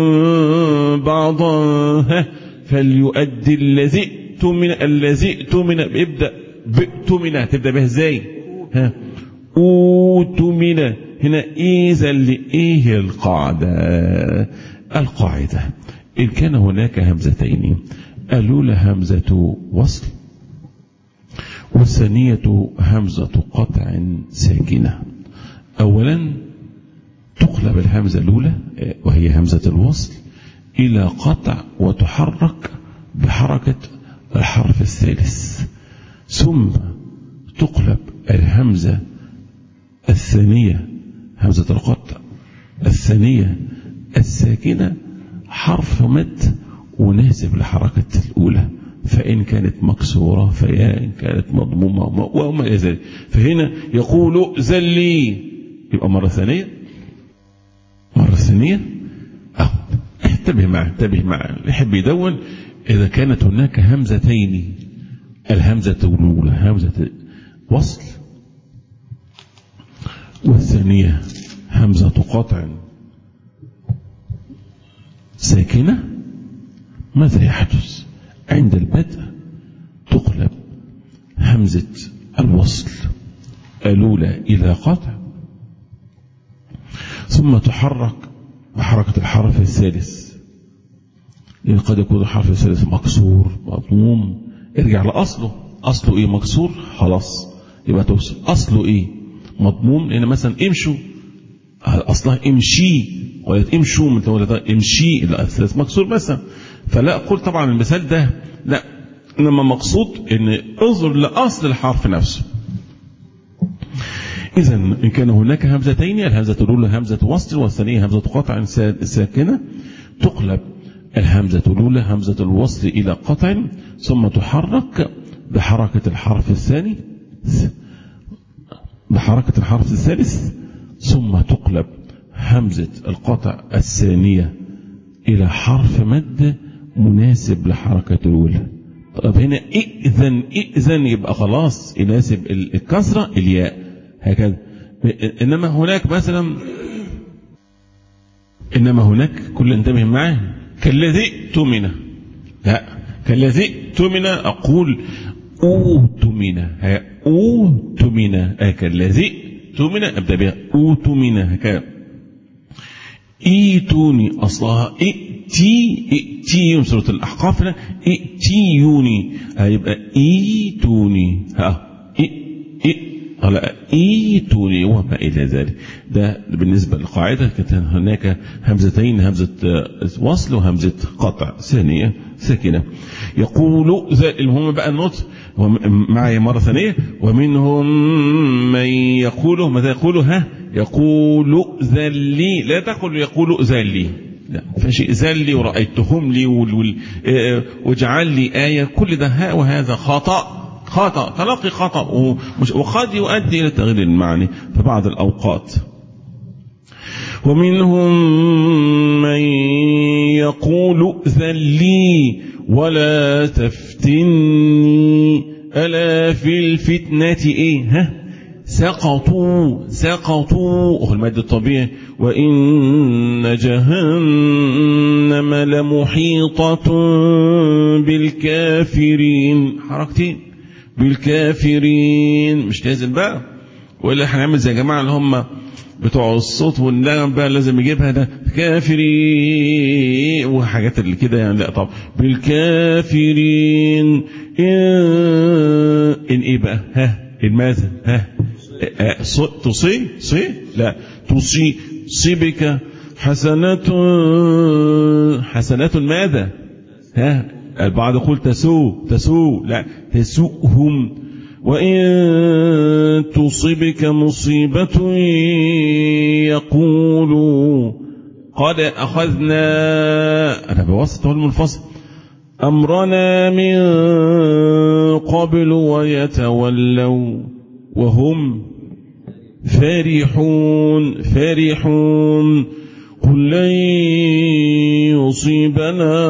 بعضا فليؤدي الذي من الذي من ابدأ بئتمنا تبدأ به ازاي ها أوتمنا هنا إذا لإيه القاعدة القاعدة إن كان هناك همزتين الأولى همزة وصل والثانية همزة قطع ساكنة. أولا تقلب الهمزة الأولى وهي همزة الوصل إلى قطع وتحرك بحركة الحرف الثالث ثم تقلب الهمزة الثانية همزة القطع الثانية الساكنة حرف مد وناسب لحركة الأولى فإن كانت مكسورة فإن كانت مضمومة وما إلى ذلك. فهنا يقول ائذن لي يبقى مرة ثانية مرة ثانية أه انتبه معي انتبه معي يحب يدون إذا كانت هناك همزتين الهمزة الأولى همزة وصل والثانية همزة قطع ساكنة ماذا يحدث عند البدء تقلب همزة الوصل الأولى إلى قطع ثم تحرك بحركة الحرف الثالث لأن قد يكون الحرف الثالث مكسور مضموم ارجع لأصله أصله إيه مكسور خلاص يبقى توصل أصله إيه مضموم لأن مثلا امشوا أصلها امشي ولا امشوا امشي الثالث مكسور مثلا. فلا أقول طبعا المثال ده لا، إنما مقصود إن انظر لأصل الحرف نفسه. إذا إن كان هناك همزتين، الهمزة الأولى همزة وصل والثانية همزة قطع ساكنة، تقلب الهمزة الأولى همزة الوصل إلى قطع ثم تحرك بحركة الحرف الثاني بحركة الحرف الثالث ثم تقلب همزة القطع الثانية إلى حرف مد مناسب لحركة الأولى. طب هنا إذن إذن يبقى خلاص يناسب الكسرة الياء هكذا. إنما هناك مثلا إنما هناك كل انتبه معه كالذي تؤمن، لا كالذي تؤمن أقول أوتمن أوتمن كالذي تؤمن أبدأ بها أوتمن هكذا. إيتوني أصلها إيتي إيتي من سورة الأحقاف إيتيوني هيبقى إيتوني ها إي إي على إيتوني وما إلى ذلك. ده بالنسبة للقاعدة كانت هناك همزتين، همزة وصل وهمزة قطع ثانية ساكنة. يقول المهم بقى النطق معي مرة ثانية. ومنهم من يقول ماذا يقول ها يقول ذلي، لا تقول يقول ذلي، لا فشيء ذلي ورأيتهم لي واجعل لي آية، كل ده ها وهذا خطأ خطأ تلقي خطأ وقد يؤدي إلى تغيير المعنى في بعض الأوقات. ومنهم من يقول ذلي ولا تفتني ألا في الفتنة إيه ها سقطوا سقطوا أخذ المادة الطبيعي. وإن جهنم لمحيطة بالكافرين، حركتين بالكافرين مش لازم بقى ولا هنعمل زي جماعة اللي هم بتوع الصوت والنغم بقى لازم يجيبها ده كافرين وحاجات اللي كده يعني، لا طبعا بالكافرين إن, إن إيه بقى ها الماذا ها تصي صي لا تصي صيبك حسنات حسنات ماذا ها البعض يقول تسوء تسوء لا تسوءهم. وإن تصبك مصيبة يقولوا قد أخذنا، أنا بوسط المنفصل أمرنا من قبل ويتولوا وهم فرحون فرحون. قل لن يصيبنا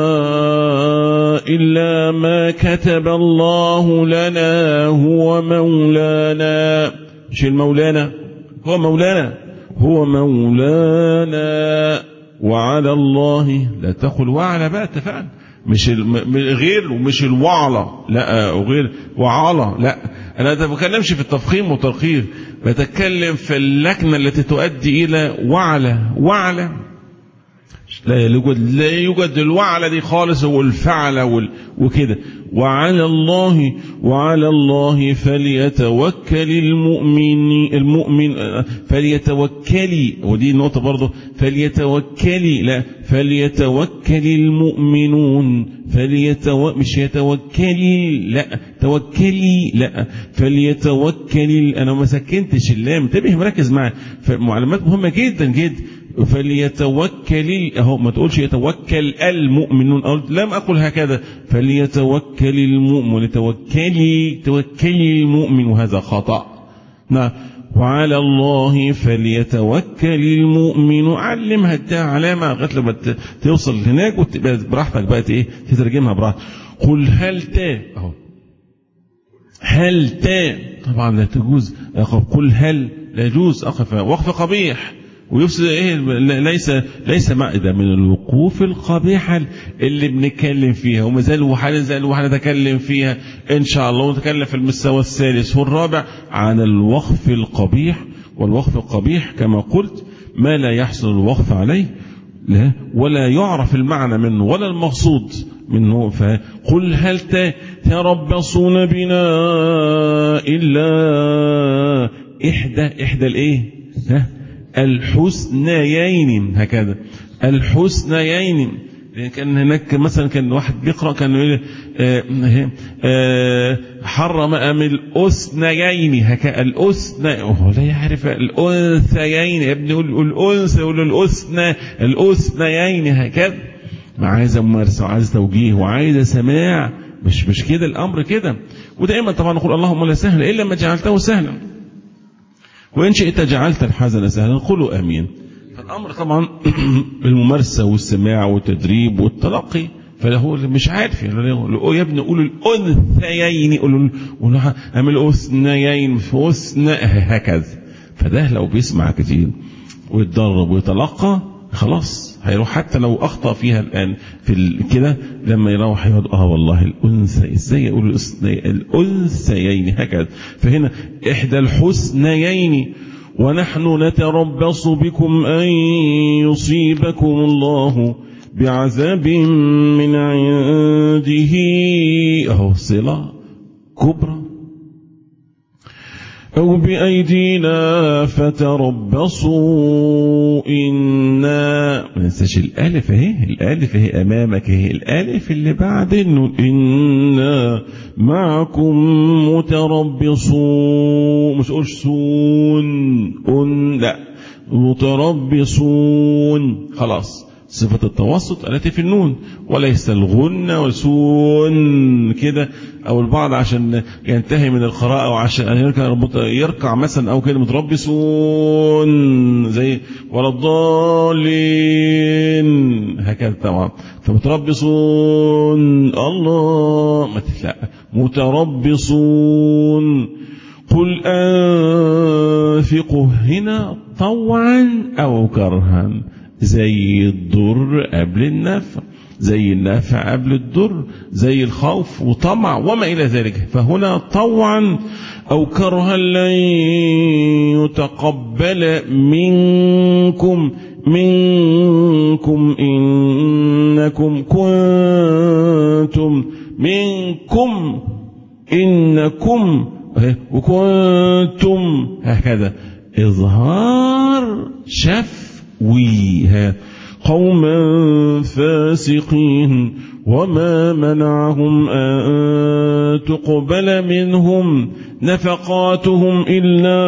إلا ما كتب الله لنا هو مولانا، مش المولانا هو مولانا هو مولانا وعلى الله لا تقل وعلى بقى اتفقنا مش غير ومش الوعلة لا وغير وعلى لا. أنا ما بتكلمش في التفخيم والترقيق، بتكلم في اللكنة التي تؤدي إلى وعلى وعلى لا يوجد لا يوجد الوعلة دي خالص والفعل وكده. وعلى الله وعلى الله فليتوكل المؤمن المؤمن فليتوكلي، ودي النقطة برضه فليتوكلي لا فليتوكل المؤمنون فليتو مش يتوكلي لا توكلي لا فليتوكل. أنا ما سكنتش اللام، انتبه مركز معي، معلومات مهمة جدا جدا. فليتوكل اهو ما تقولش يتوكل المؤمنون، قلت لم أقل هكذا فليتوكل المؤمن توكلي توكلي المؤمن وهذا خطأ. نعم وعلى الله فليتوكل المؤمن. علمها التاء علامة لغايه لما توصل هناك وتبقى براحتك بقى ايه تترجمها براحتك. قل هل تاء اهو هل تاء طبعا لا تجوز أقف قل هل لا يجوز أقف وقف قبيح ويفسد ايه ليس ليس مائده من الوقوف القبيحه اللي بنتكلم فيها وما زال وحال زال وهنتكلم فيها ان شاء الله، ونتكلم في المستوى الثالث والرابع عن الوقف القبيح. والوقف القبيح كما قلت ما لا يحصل الوقف عليه لا ولا يعرف المعنى منه ولا المقصود منه. فقل هل تربصون بنا إلا إحدى إحدى الإيه ها الحسنيين هكذا الحسنيين. كان هناك مثلا كان واحد بيقرأ كان يقول حرم أم الأثنيين هكذا الأثنى وهو لا يعرف الأنثيين يا ابني يقول الأنثى يقول الأثنى الأثنيين هكذا. ما عايزة ممارسة وعايزة توجيه وعايزة سماع مش مش كده الأمر كده. ودائما طبعا نقول اللهم لا سهل إلا ما جعلته سهلا وإن شئت جعلت الحزن سهلا قولوا آمين. فالأمر طبعا بالممارسة والسماع والتدريب والتلقي. فهو مش عارف يقول يا ابني قولوا الأنثيين قولوا أعمل أثنيين أثنى هكذا. فده لو بيسمع كتير ويتدرب ويتلقى خلاص هيروح حتى لو أخطأ فيها الآن في كده لما يروح يقعد آه والله الأنثى إزاي يقول الأنثيين هكذا. فهنا إحدى الحسنيين ونحن نتربص بكم أن يصيبكم الله بعذاب من عنده أهو صلة كبرى أو بأيدينا فتربصوا إنا ما ننساش الألف اهي الألف اهي أمامك اهي الألف اللي بعد إنه إنا معكم متربصون مش قولش سون أن لا متربصون خلاص صفة التوسط التي في النون وليس الغنة والسون كده أو البعض عشان ينتهي من القراءة وعشان يركع, يركع مثلا أو كده متربصون زي ولا الضالين هكذا طبعا. فمتربصون الله ما تتلاقى متربصون. قل أنفقوا هنا طوعا أو كرها زي الضر قبل النفع زي النفع قبل الضر زي الخوف وطمع وما إلى ذلك. فهنا طوعا أو كرها لن يتقبل منكم منكم إنكم كنتم منكم إنكم وكنتم هكذا إظهار شفوي قوما فاسقين وما منعهم أن تقبل منهم نفقاتهم إلا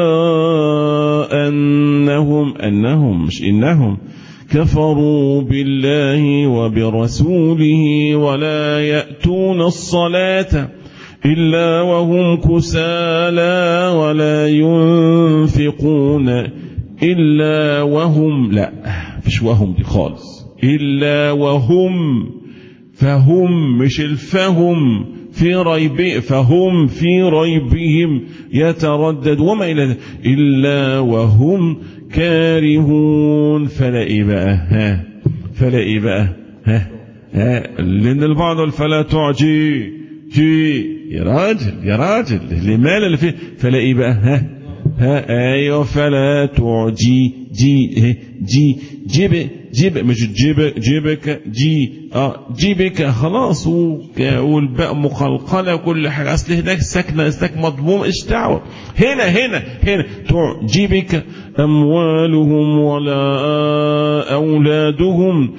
أنهم أنهم مش إنهم كفروا بالله وبرسوله ولا يأتون الصلاة إلا وهم كسالى ولا ينفقون إلا وهم لا فيش وهم دي خالص إلا وهم فهم مش الفهم في ريب فهم في ريبهم يتردد وما إلى ذلك إلا وهم كارهون. فلا إيه بقى ها فلا إيه بقى ها ها لأن البعض فلا تعجي جي يا راجل يا راجل المال اللي فيه فلا إيه بقى ها ها أيوة فلا تعجي جي جي جيب جيب مش جيب جيبك جي اه جيبك خلاص والباء مقلقله وكل حاجه اصل هناك ساكنه استك مضموم ايش دعوه. هنا هنا هنا تعجبك اموالهم ولا اولادهم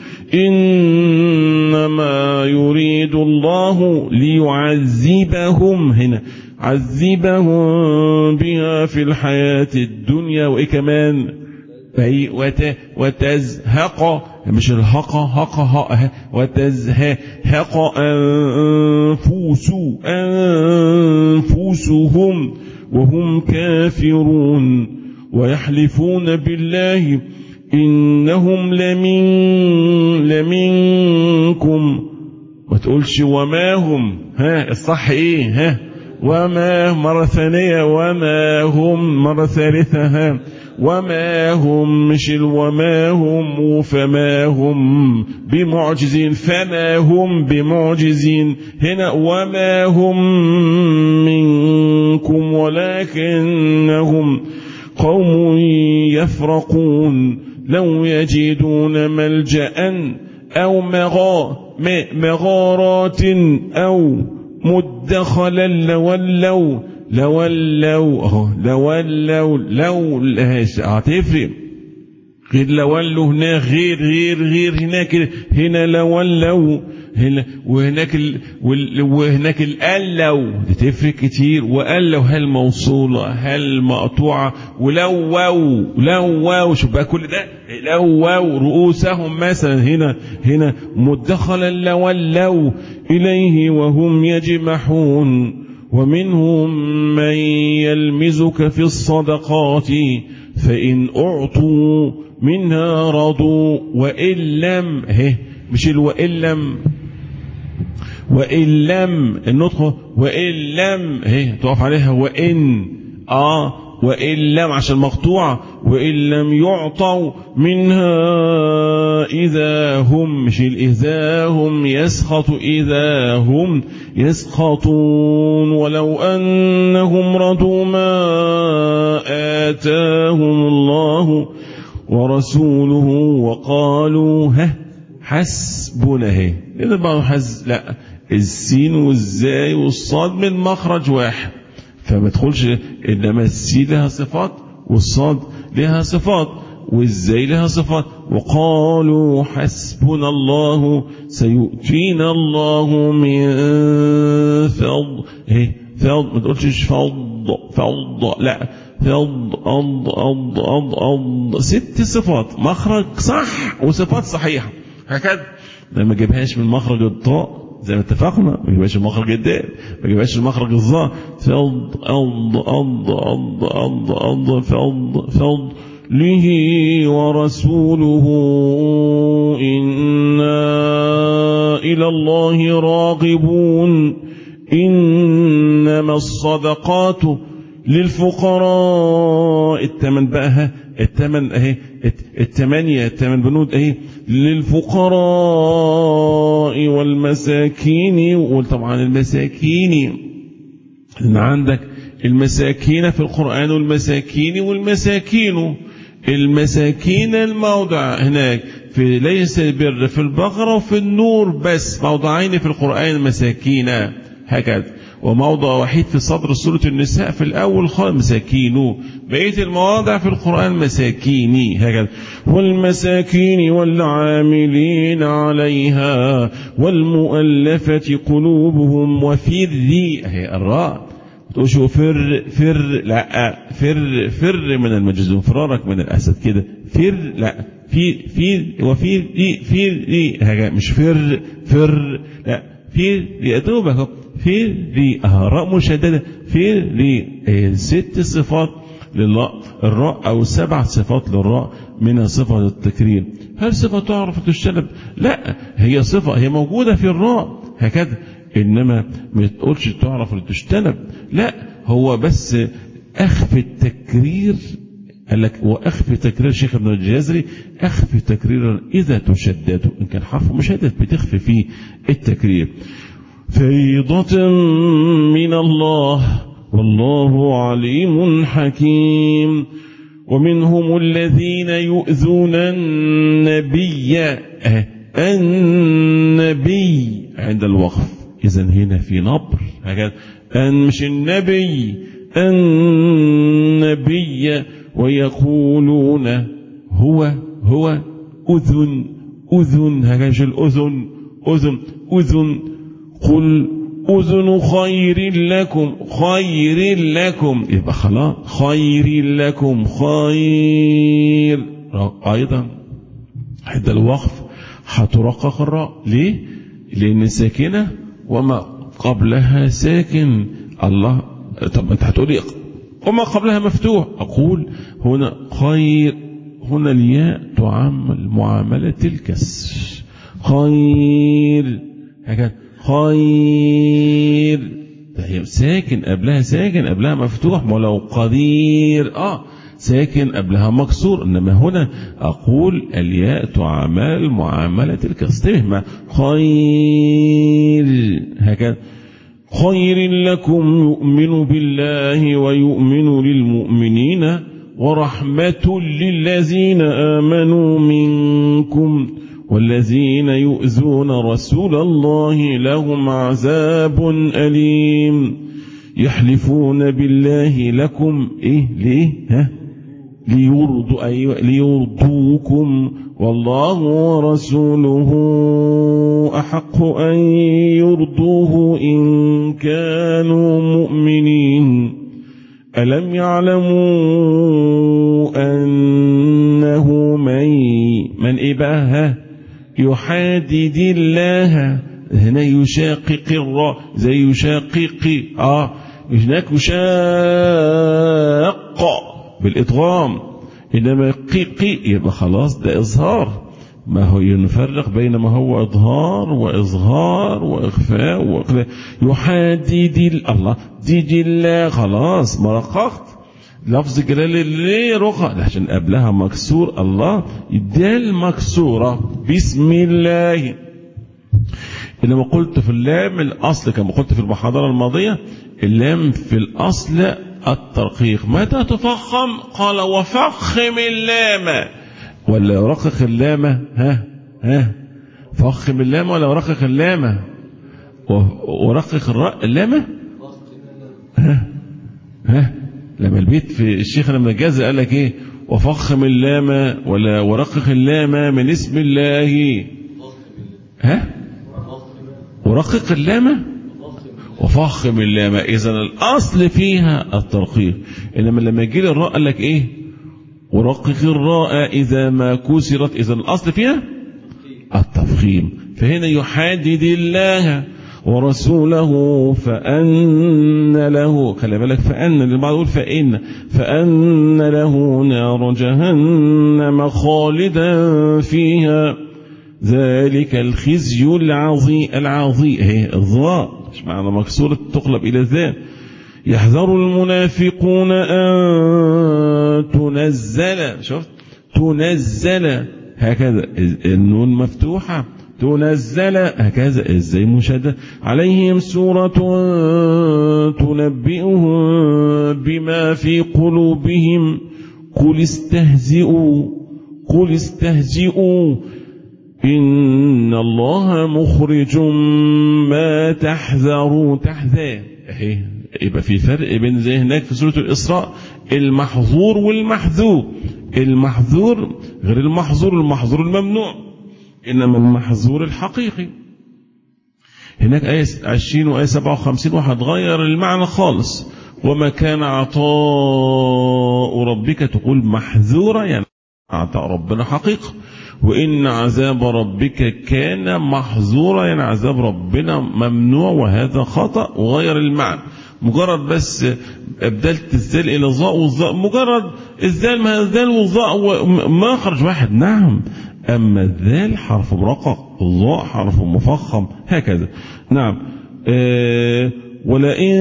انما يريد الله ليعذبهم هنا عذبهم بها في الحياه الدنيا وايه كمان وتزهق مش الهق هق هق وتزهق أنفس أنفسهم وهم كافرون ويحلفون بالله إنهم لمن لمنكم وتقولش وما هم ها الصح إيه ها وما مرة ثانية وما هم مرة ثالثة ها وما هم مش وما هم فما هم بمعجزين فما هم بمعجزين هنا وما هم منكم ولكنهم قوم يفرقون لو يجدون ملجأ أو مغا مغارات أو مدخلا لولوا لولوا لولوا لو هتفرق غير لولوا هنا، غير غير غير هناك، هنا لولوا هنا، وهناك ال... وهناك الألو تفرق كتير. وألو هل موصولة هل مقطوعة، ولووا لووا، شوف بقى كل ده لووا رؤوسهم مثلا، هنا هنا مدخلا لولوا إليه وهم يجمحون. ومنهم من يلمزك في الصدقات فإن أعطوا منها رضوا وإن لم، هه مش وإن لم، وإن لم النطق وإن لم هي تقف عليها وإن آه وإن لم عشان مقطوعة، وإن لم يعطوا منها إذا هم، مش إذا هم يسخط، إذا هم يسخطون. ولو أنهم رضوا ما آتاهم الله ورسوله وقالوا ها حسبنا، هي إذا بقى حز لا، السين والزاي والصاد من مخرج واحد فما تدخلش، إنما السين لها صفات والصاد لها صفات والزاي لها صفات. وقالوا حسبنا الله سيؤتينا الله من فضل، هي فضل ما تقولش فضل فضل لا، فضل أض أض أض أض ست صفات مخرج صح وصفات صحيحة هكذا. ما جيبهاش من مخرج الطاء زي ما اتفقنا، ما جيبهاش من مخرج الدال، ما جيبهاش من مخرج الظاء. فض أض أض أض أض أض فض فض له ورسوله إنا إلى الله راغبون. إنما الصدقات للفقراء، التمن بقى التمن اهي التمانية التمن بنود اهي، للفقراء والمساكين. وطبعا المساكين ان عندك المساكين في القرآن والمساكين والمساكين، المساكين الموضع هناك في ليس البر في البقرة وفي النور بس، موضعين في القرآن مساكين هكذا، وموضع وحيد في صدر سورة النساء في الأول خالص مساكين، بقية المواضع في القرآن مساكين هكذا. والمساكين والعاملين عليها والمؤلفة قلوبهم وفي الذي، هي الراء تقولش فر فر لا، فر فر من المجزوم، فرارك من الأسد كده، فر لا، في في وفي ذي في ذي هكذا، مش فر فر لا، في يدوبك في ذي راء مشددة في ذي. ست صفات لله الراء أو سبع صفات للراء من صفة التكرير. هل صفة تعرف تجتنب؟ لا، هي صفة هي موجودة في الراء هكذا، إنما ما تقولش تعرف تجتنب، لا، هو بس أخف التكرير. قال لك وأخف تكرير شيخ ابن الجزري، أخف تكريرا إذا تشدد، إن كان حرف مشدد بتخفي فيه التكرير. فريضة من الله والله عليم حكيم. ومنهم الذين يؤذون النبي، النبي عند الوقف، إذن هنا في نبر هكذا، أن مش النبي النبي، ويقولون هو هو أذن أذن هكذا، مش الأذن أذن أذن. قل أذن خير لكم خير لكم، يبقى خلاص خير لكم خير. أيضا عند الوقف هترقق الراء، ليه؟ لأن ساكنة وما قبلها ساكن. الله، طب أنت هتقولي وما قبلها مفتوح، أقول هنا خير، هنا الياء تعامل معاملة الكسر، خير هكذا خير، هي ساكن قبلها ساكن قبلها مفتوح، ولو قدير اه ساكن قبلها مكسور، انما هنا اقول الياء تعامل معاملة الكسر، ما خير هكذا. خير لكم يؤمن بالله ويؤمن للمؤمنين ورحمة للذين آمنوا منكم والذين يؤذون رسول الله لهم عذاب أليم. يحلفون بالله لكم إيه ليه ها ليرضوا أيوة ليرضوكم والله ورسوله أحق أن يرضوه إن كانوا مؤمنين ألم يعلموا أنه من من إباها يحادد الله هنا يشاقق الراء زي يشاقق آه هناك يشاق بالإدغام إنما قيقي يبقى خلاص ده إظهار ما هو ينفرق بين ما هو إظهار وإظهار وإخفاء وإخفاء يحادد الله دي الله خلاص مرققت لفظ جلال ليه رقق عشان قبلها مكسور الله الدال مكسورة بسم الله إنما قلت في اللام الأصل كما قلت في المحاضرة الماضية اللام في الأصل الترقيق متى تفخم قال وفخم اللام ولا رقق اللام ها ها فخم اللام ولا رقق اللام ورقق الراء اللام ها ها لما البيت في الشيخ لما جاز قال لك ايه وفخم اللام ولا ورقق اللام من اسم الله ها ورقق اللام وفخم اللام اذا الاصل فيها الترقيق انما لما يجي لي الراء قال لك ايه ورقق الراء اذا ما كسرت اذا الاصل فيها التفخيم فهنا يحادد الله ورسوله فأن له خلي بالك فأن البعض يقول فإن فأن له نار جهنم خالدا فيها ذلك الخزي العظيم العظيم هي الضاء مش معنى مكسورة تقلب إلى الذال يحذر المنافقون أن تنزل شفت تنزل هكذا النون مفتوحة تنزل هكذا ازاي مشدد عليهم سورة تنبئهم بما في قلوبهم قل استهزئوا قل استهزئوا إن الله مخرج ما تحذروا تحذر اهي يبقى في فرق بين زي هناك في سورة الإسراء المحظور والمحذور المحذور غير المحظور المحظور الممنوع إنما المحظور الحقيقي هناك آية عشرين وآية سبعة وخمسين وهتغير المعنى خالص وما كان عطاء ربك تقول محذورة يعني عطاء ربنا حقيقة وإن عذاب ربك كان محظورا يعني عذاب ربنا ممنوع وهذا خطأ وغير المعنى مجرد بس أبدلت الذال إلى ظاء والظاء مجرد الذال ما الذال والظاء ما خرج واحد نعم أما الذال حرف مرقق الظاء حرف مفخم هكذا نعم أه ولئن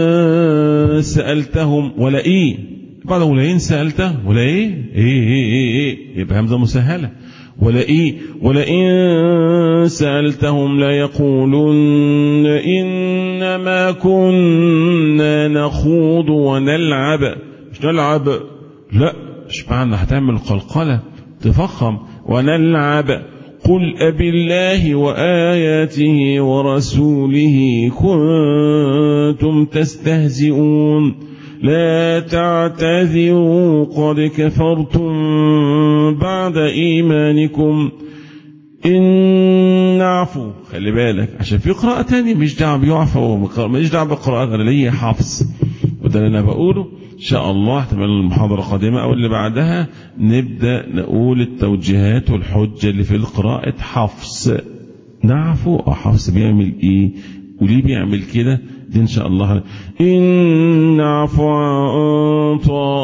سألتهم ولئن بعد ولئن سألته ولئن إيه إيه إيه إيه يبقى همزة مسهلة ولئن ولئن سألتهم ليقولن إنما كنا نخوض ونلعب مش نلعب لا مش معنى هتعمل قلقلة تفخم ونلعب قل أبالله وآياته ورسوله كنتم تستهزئون لا تعتذروا قد كفرتم بعد إيمانكم إن نعفو خلي بالك عشان في قراءة تانية مش دعوة بيعفو مش دعوة بقراءة أنا ليا حافظ وده اللي أنا بقوله إن شاء الله احتمال المحاضرة القادمة أو اللي بعدها نبدأ نقول التوجيهات والحجة اللي في القراءة حفص نعفو أو حفص بيعمل إيه وليه بيعمل كده دي إن شاء الله إن نعفو عن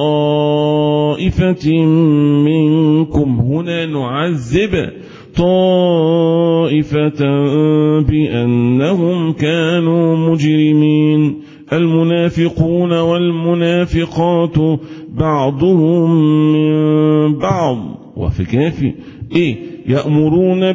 طائفة منكم هنا نعذب طائفة بأنهم كانوا مجرمين المنافقون والمنافقات بعضهم من بعض وفي كافي إيه يأمرون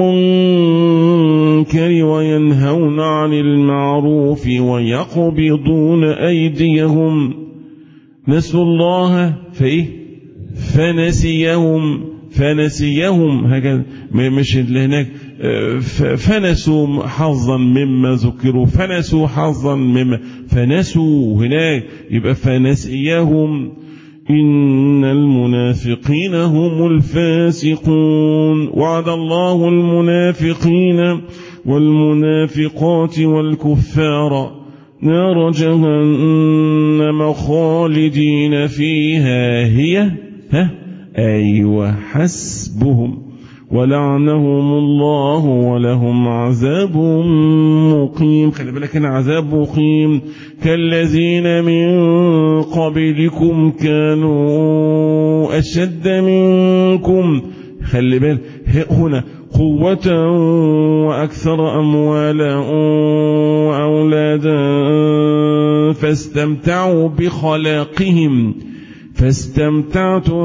بالمنكر وينهون عن المعروف ويقبضون أيديهم نسوا الله فإيه فنسيهم فنسيهم هكذا مش اللي هناك فنسوا حظا مما ذكروا فنسوا حظا مما فنسوا هناك يبقى فنسيهم إن المنافقين هم الفاسقون وعد الله المنافقين والمنافقات والكفار نار جهنم خالدين فيها هي ها أيوة حسبهم ولعنهم الله ولهم عذاب مقيم. خلي بالك هنا عذاب مقيم. كالذين من قبلكم كانوا أشد منكم، خلي بالك هنا قوة وأكثر أموالا وأولادا فاستمتعوا بخلاقهم فاستمتعتم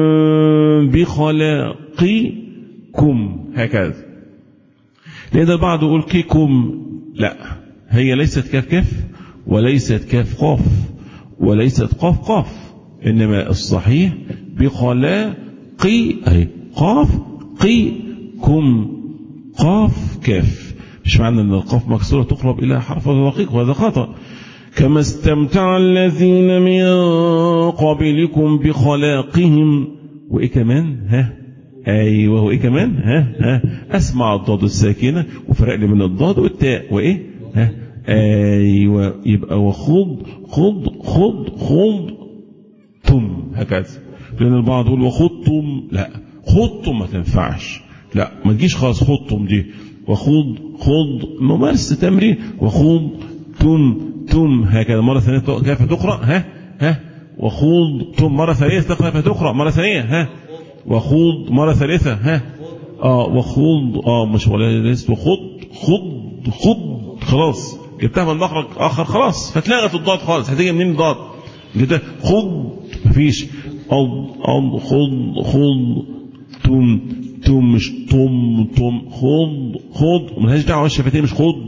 بخلاقكم هكذا. لأن البعض يقول كيكم، لا، هي ليست كاف كاف وليست كاف قاف وليست قاف قاف، إنما الصحيح بخلاقي أي قاف قي كم قاف كاف، مش معنى أن القاف مكسورة تقرب إلى حرف دقيق، وهذا خطأ. كما استمتع الذين من قبلكم بخلاقهم، وإيه كمان ها أيوه وإيه كمان ها ها أسمع الضاد الساكنة وفرق لي من الضاد والتاء وإيه ها أيوه، يبقى وخض خض خض خض تم هكذا. لأن البعض يقول وخضتم، لا خضتم ما تنفعش، لا ما تجيش خالص خضتم دي، وخض خض ممارسة تمرين، وخض تم تم هكذا. مرة ثانية كيف تقرأ ها ها وخوض تم، مرة ثالثة كيف تقرأ مرة ثانية ها وخوض مرة ثالثة ها اه وخوض اه مش ولا لسه وخض خض خض خلاص جبتها من مخرج آخر خلاص فتلغت الضاد خالص. هتيجي منين الضاد؟ جبتها خض مفيش أض أض خض خض تم تم مش طم طم خض خض ملهاش دعوة الشفتين مش خض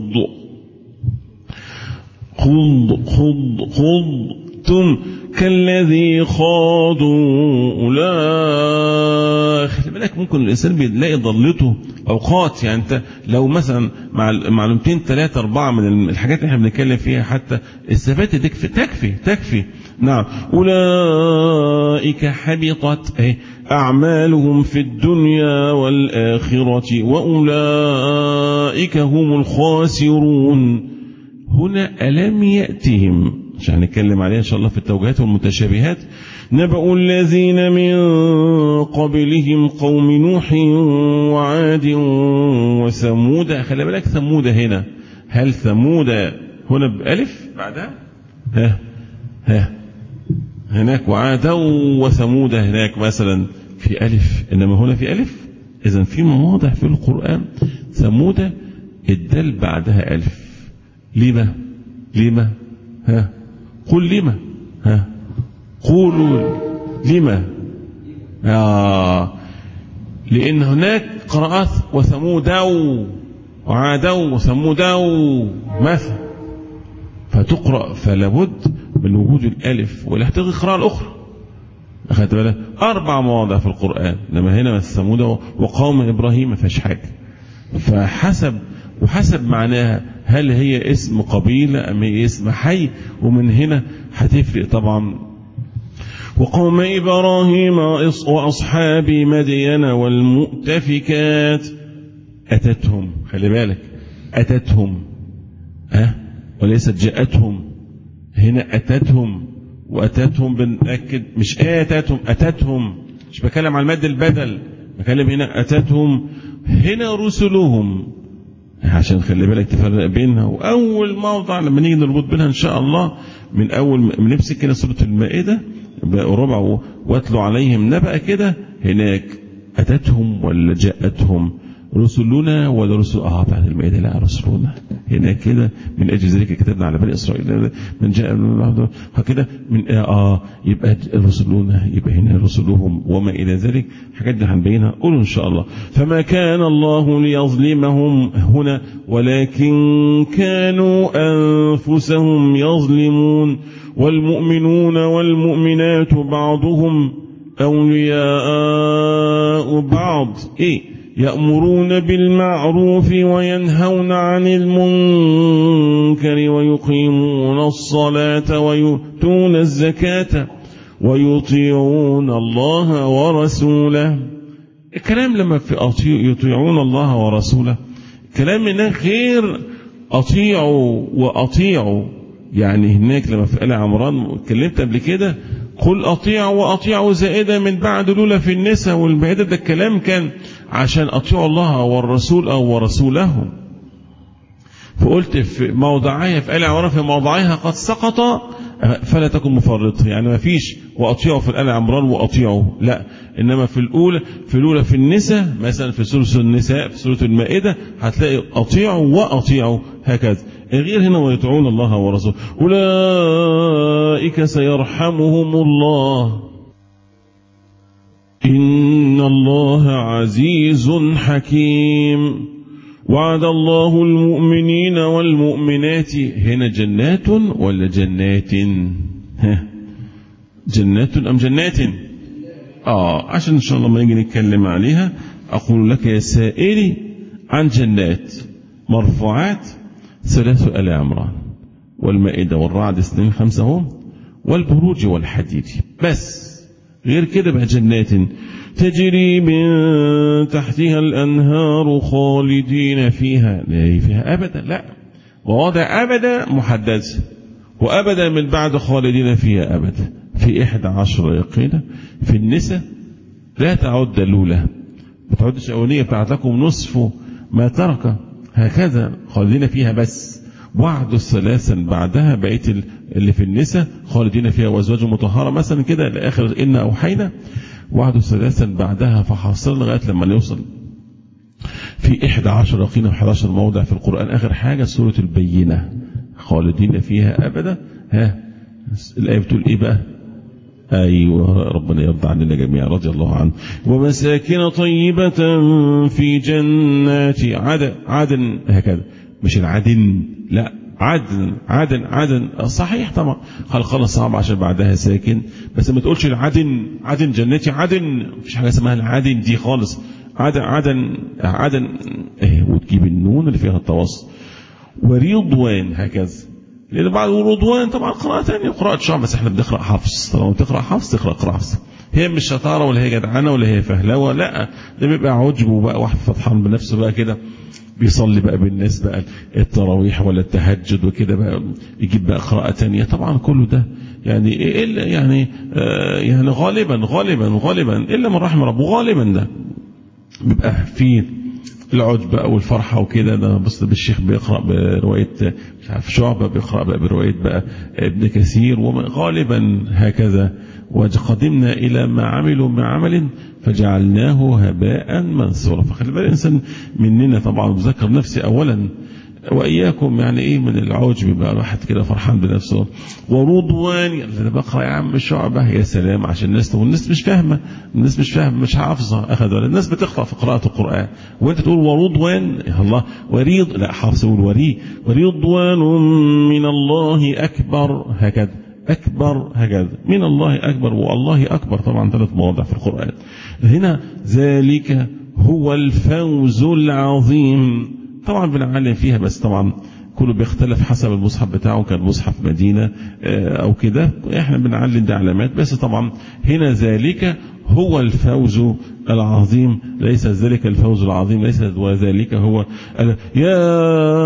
خض خض خض تم كالذي خاضوا أولئك. خلي بالك ممكن الإنسان بيلاقي ضلته أوقات، يعني أنت لو مثلا مع معلومتين ثلاثة أربعة من الحاجات اللي احنا بنتكلم فيها حتى الثبات تكفي تكفي تكفي نعم. أولئك حبطت أعمالهم في الدنيا والآخرة وأولئك هم الخاسرون. هنا ألم يأتهم، عشان نتكلم عليها إن شاء الله في التوجيهات والمتشابهات، نبأ الذين من قبلهم قوم نوح وعاد وثمود. خلي بالك ثمود هنا، هل ثمود هنا بألف بعدها ها ها هناك وعاد وثمود هناك مثلا في ألف، إنما هنا في ألف. إذن في مواضع في القرآن ثمود الدال بعدها ألف. لما لما ها قل لما ها قولوا لما آه لأن هناك قراءات وثمودوا وعادوا وثمودوا مثلا فتقرأ، فلابد من وجود الألف ولا تغير القراءة الأخرى. أخذت بالك أربع مواضع في القرآن، لما هنا ثمود وقوم إبراهيم ما فيش حاجة. فحسب وحسب معناها هل هي اسم قبيلة أم هي اسم حي، ومن هنا هتفرق طبعا. وقوم إبراهيم وأصحاب مدين والمؤتفكات أتتهم، خلي بالك أتتهم أه وليست جاءتهم. هنا أتتهم وأتتهم بنأكد مش أتتهم أتتهم، مش بكلم على المد البدل، بكلم هنا أتتهم. هنا رسلهم عشان خلي بالك تفرق بينها. وأول موضع لما نيجي نربط بينها إن شاء الله من أول ما نمسك كده سورة المائدة ربع واتلوا عليهم نبأ كده، هناك أتتهم ولا جاءتهم رسلنا ولا رسل آه بعد المائدة لا رسلنا هناك كده. من أجل ذلك كتبنا على بني إسرائيل من جاء هكذا من آه يبقى رسلنا يبقى هنا رسلهم وما إلى ذلك. حاجات دي هنبينها قولوا إن شاء الله. فما كان الله ليظلمهم هنا ولكن كانوا أنفسهم يظلمون. والمؤمنون والمؤمنات بعضهم أولياء بعض إيه يأمرون بالمعروف وينهون عن المنكر ويقيمون الصلاة ويؤتون الزكاة ويطيعون الله ورسوله. الكلام لما في يطيعون الله ورسوله كلام هناك غير أطيعوا وأطيعوا. يعني هناك لما في آل عمران اتكلمت قبل كده قل أطيعوا وأطيعوا زائدة من بعد الأولى في النساء والمائدة، ده الكلام كان عشان أطيعوا الله والرسول أو ورسوله. فقلت في موضعها في آل عمران في موضعها قد سقط فلا تكن مفرطة، يعني ما فيش وأطيعوا في آل عمران وأطيعوا، لا، إنما في الأولى في الأولى في النساء مثلا في سورة النساء في سورة المائدة هتلاقي أطيعوا وأطيعوا هكذا. غير هنا ويطيعون الله ورسوله أولئك سيرحمهم الله إن الله عزيز حكيم. وعد الله المؤمنين والمؤمنات. هنا جنات ولا جنات؟ ها جنات أم جنات؟ آه عشان إن شاء الله ما نيجي نتكلم عليها أقول لك يا سائلي عن جنات مرفوعات ثلاث آل عمران والمائدة والرعد اثنين خمسة هم والبروج والحديد بس. غير كده بقى جنات تجري من تحتها الأنهار خالدين فيها، لا فيها أبدا، لا، ووضع أبدا محدد وأبدا من بعد خالدين فيها أبدا. في إحدى عشر يقينا في النساء لا تعد الأولى ما تعدش أولية بتاعت لكم نصف ما ترك هكذا خالدين فيها بس. وعد ثلاثا بعدها بقيت اللي في النساء خالدين فيها وأزواج مطهرة مثلا كده لآخر إن أوحينا. وعد ثلاثا بعدها فحاصل لغاية لما نوصل في إحدى عشر يقينا وإحدى عشر موضع في القرآن. آخر حاجة سورة البينة خالدين فيها أبدا. ها الآية بتقول إيه بقى؟ أيوة ربنا يرضى عننا جميعا رضي الله عنه. ومساكن طيبة في جنات عدن. عدن هكذا مش العدن، لا عدن عدن عدن صحيح طبعا خلقنا صعب عشان بعدها ساكن، بس ما تقولش العدن عدن جناتي عدن، مفيش حاجة اسمها العدن دي خالص. عدن عدن عدن ايه وتجيب النون اللي فيها التوسط. ورضوان هكذا، لأن بعد رضوان طبعا قراءة ثانية قراءة شعب، بس احنا بنقرأ حفص. طالما تقرأ حفص تقرأ قراءة حفص. هي مش شطارة ولا هي جدعانة ولا هي فهلوة، لا، ده بيبقى عجب وبقى واحد فتحان بنفسه بقى كده بيصلي بقى بالناس بقى التراويح ولا التهجد وكده بقى يجيب بقى قراءة تانية. طبعا كله ده يعني إلا يعني آه يعني غالبا غالبا غالبا إلا من رحم ربه غالبا ده بيبقى فيه العجب أو الفرحة وكده. ده بص بالشيخ بيقرأ برواية مش عارف شعبة بيقرأ بقى برواية بقى ابن كثير وغالبا هكذا. وقدمنا إلى ما عملوا من عمل فجعلناه هباء منثورا. فخلي بالك الإنسان مننا طبعا بذكر نفسي أولا وإياكم يعني إيه من العجب بقى الواحد كده فرحان بنفسه. ورضوان اللي بقرأ يا عم شعبة يا سلام عشان الناس والناس مش فاهمة الناس مش فاهمة مش حافظة أخذ ولا الناس بتقرأ في قراءة القرآن وأنت تقول ورضوان يا الله وريض لا حافظ يقول وري ورضوان من الله أكبر هكذا أكبر هكذا من الله أكبر والله أكبر طبعا ثلاث مواضع في القرآن. هنا ذلك هو الفوز العظيم. طبعا بنعلم فيها بس طبعا كله بيختلف حسب المصحف بتاعه، كان مصحف مدينة أو كده احنا بنعلم ده علامات بس. طبعا هنا ذلك هو الفوز العظيم ليس ذلك الفوز العظيم ليس وذلك هو. يا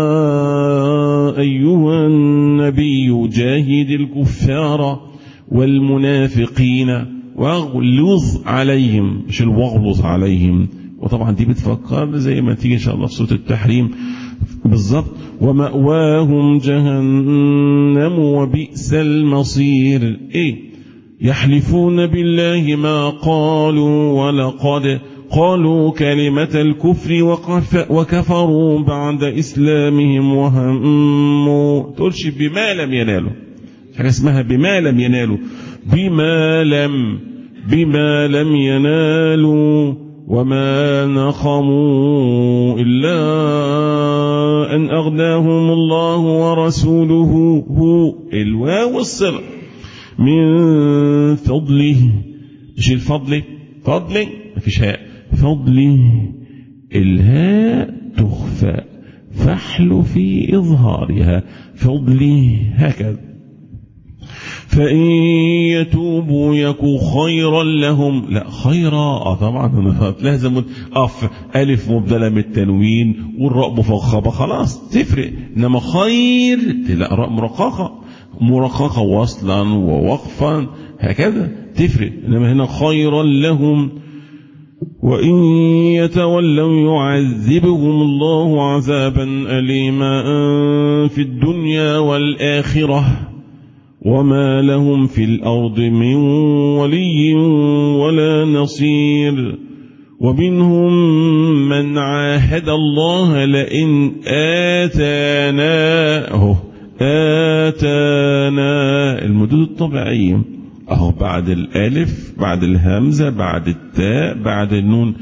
أيها النبي جاهد الكفار والمنافقين واغلظ عليهم مش الواغلظ عليهم. وطبعا دي بتفكر زي ما تيجي إن شاء الله في سورة التحريم بالضبط. ومأواهم جهنم وبئس المصير. إيه يحلفون بالله ما قالوا ولقد قالوا كلمة الكفر وكفروا بعد إسلامهم وهموا تقولش بما لم ينالوا حاجة اسمها بما لم ينالوا بما لم بما لم ينالوا وما نقموا إلا أن أغناهم الله ورسوله هو الواو والصلة من فضله مش الفضل فضل مفيش هاء فضله الهاء تخفى فحل في إظهارها فضله هكذا. فإن يتوبوا يكو خيرا لهم. لا خيرا اه طبعا لازم اف الف مبدله من التنوين والراء مفخمه خلاص تفرق، انما خير لا راء مرققه مرققه وصلا ووقفا هكذا تفرق، انما هنا خيرا لهم. وإن يتولوا يعذبهم الله عذابا أليما في الدنيا والآخرة وما لهم في الأرض من ولي ولا نصير. ومنهم من عاهد الله لئن آتانا أهو آتانا المدود الطبيعية أهو بعد الألف بعد الهمزة بعد التاء بعد النون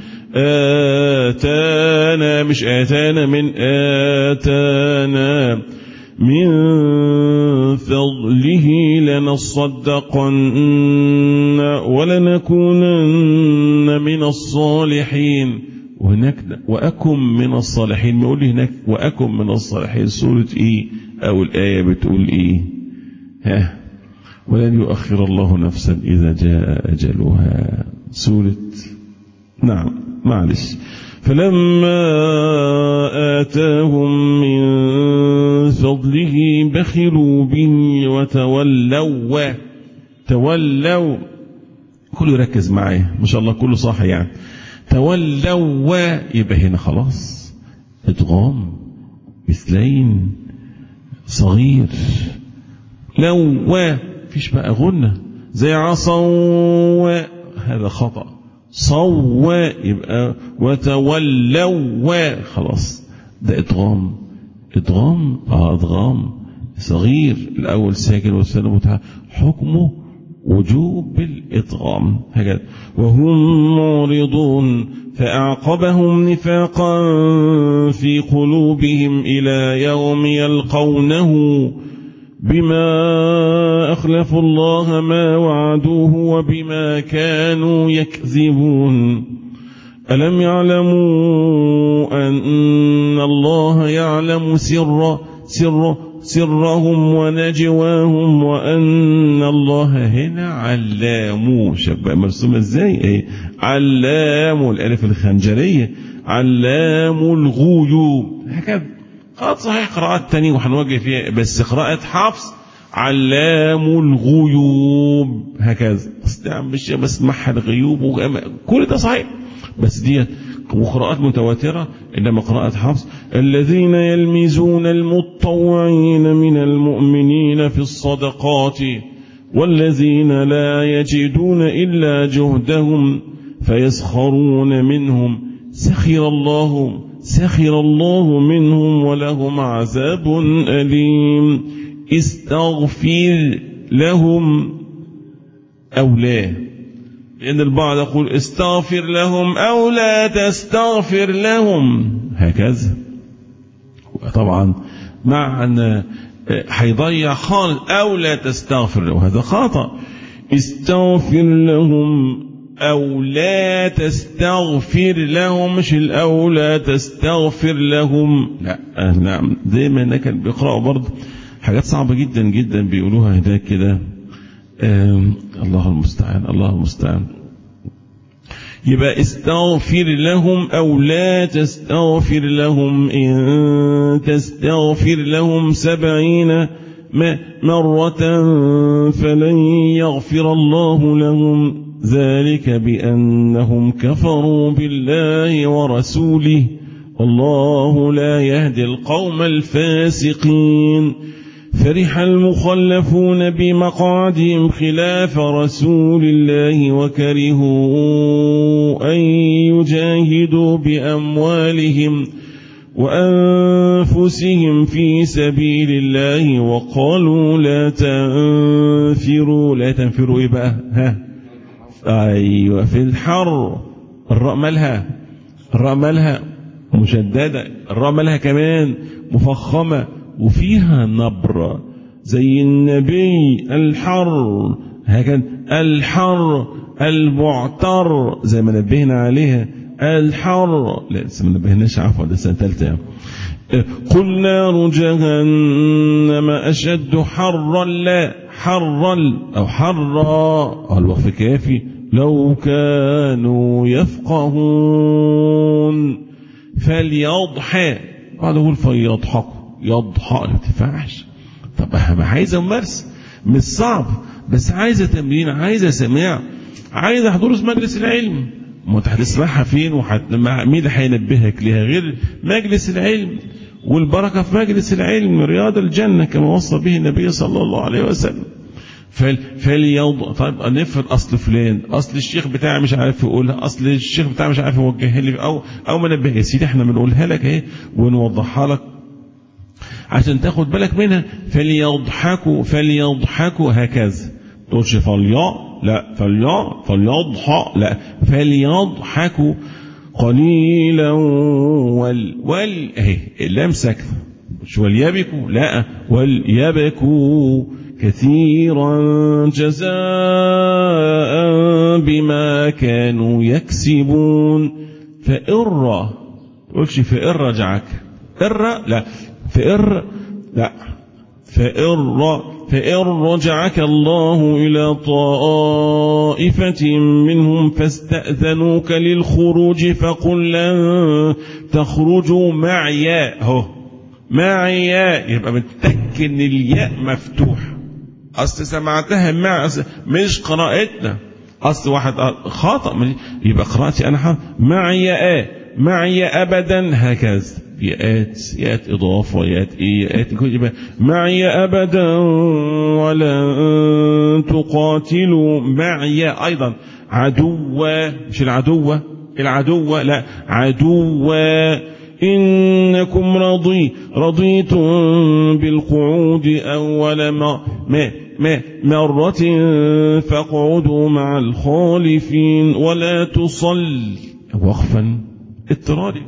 آتانا مش آتانا من آتانا من فضله لنصدقن ولنكونن من الصالحين. وهناك وأكن من الصالحين بيقول لي هناك وأكن من الصالحين سورة إيه أو الآية بتقول إيه ها ولن يؤخر الله نفسا إذا جاء أجلها سورة نعم معلش. فلما آتاهم من فضله بخلوا به وتولوا تولوا كله يركز معايا ما شاء الله كله صح يعني تولوا يبقى هنا خلاص ادغام مثلين صغير لو فيش بقى غنة زي عصوا هذا خطأ صوا يبقى وتولوا خلاص ده ادغام ادغام اه ادغام صغير الاول ساكن والثاني متحرك حكمه وجوب الادغام هكذا. وهم معرضون فأعقبهم نفاقا في قلوبهم إلى يوم يلقونه بما أخلفوا الله ما وعدوه وبما كانوا يكذبون. ألم يعلموا أن الله يعلم سر سر سرهم ونجواهم وأن الله هنا علام شبه مرسوم ازاي ايه علام الألف الخنجرية علام الغيوب هكذا. قد صحيح قراءات تانية وحنواجه فيها بس قراءة حفص علام الغيوب هكذا مش بسمعها الغيوب كل ده صحيح بس ديت وقراءات متواترة. إنما قراءة حفص الذين يلمزون المتطوعين من المؤمنين في الصدقات والذين لا يجدون إلا جهدهم فيسخرون منهم سخر الله سخر الله منهم ولهم عذاب أليم. استغفر لهم أو لا لأن البعض يقول استغفر لهم أو لا تستغفر لهم هكذا طبعا معنى هيضيع خالص أو لا تستغفر لهم هذا خطأ. استغفر لهم أو لا تستغفر لهم مش الأو لا تستغفر لهم لا نعم زي ما هناك بيقرأوا برضه حاجات صعبة جدا جدا بيقولوها هناك كده الله المستعان الله المستعان. يبقى استغفر لهم أو لا تستغفر لهم إن تستغفر لهم سبعين مرة فلن يغفر الله لهم ذلك بأنهم كفروا بالله ورسوله والله لا يهدي القوم الفاسقين. فرح المخلفون بمقعدهم خلاف رسول الله وكرهوا أن يجاهدوا بأموالهم وأنفسهم في سبيل الله وقالوا لا تنفروا لا تنفروا إيه بقى ها أيوة في الحر الراء مالها الراء مالها مشددة الراء مالها كمان مفخمة وفيها نبرة زي النبي الحر هكذا الحر المعتر زي ما نبهنا عليها الحر لا لسه ما نبهناش عفوا ده سنة ثالثة. قل نار جهنم أشد حرا لا حر أو حر الوقف كافي لو كانوا يفقهون فليضحى بعد أقول فيضحكوا يضحى ما تنفعش. طب ما عايزة ممارسة مش صعب بس عايزة تمرين عايزة سماع عايزة حضور مجلس العلم. ما انت هتسمعها فين ومين اللي هينبهك ليها غير مجلس العلم والبركة في مجلس العلم رياض الجنة كما وصى به النبي صلى الله عليه وسلم. فليوضع طيب نفرض اصل فلان اصل الشيخ بتاعي مش عارف يقولها اصل الشيخ بتاعي مش عارف يوجهها لي او او منبه يا سيدي احنا بنقولها لك اهي ونوضحها لك عشان تاخد بالك منها. فليضحكوا فليضحكوا هكذا تقولش فليا لا فليا فليضحى لا فليضحكوا قليلا وال وال اهي اللام ساكنه مش وليبكوا لا وليبكوا كثيرا جزاء بما كانوا يكسبون. فإر تقولش فإر رجعك إر لا فإر لا فإر فإن رجعك الله إلى طائفة منهم فاستأذنوك للخروج فقل لن تخرجوا معي اهو معي يبقى متأكد ان الياء مفتوح اصل سمعتها مع مش قراءتنا اصل واحد خاطئ يبقى قراءتي انا معي آه معي ابدا هكذا يات يات اضافه يات ايه يات يبقى معي ابدا ولا تقاتلوا معي ايضا عدوا مش العدوه العدوه لا عدوا انكم رضي رضيتم بالقعود اول ما ما ما مرة فاقعدوا مع الخالفين ولا تصل وقفا اضطراري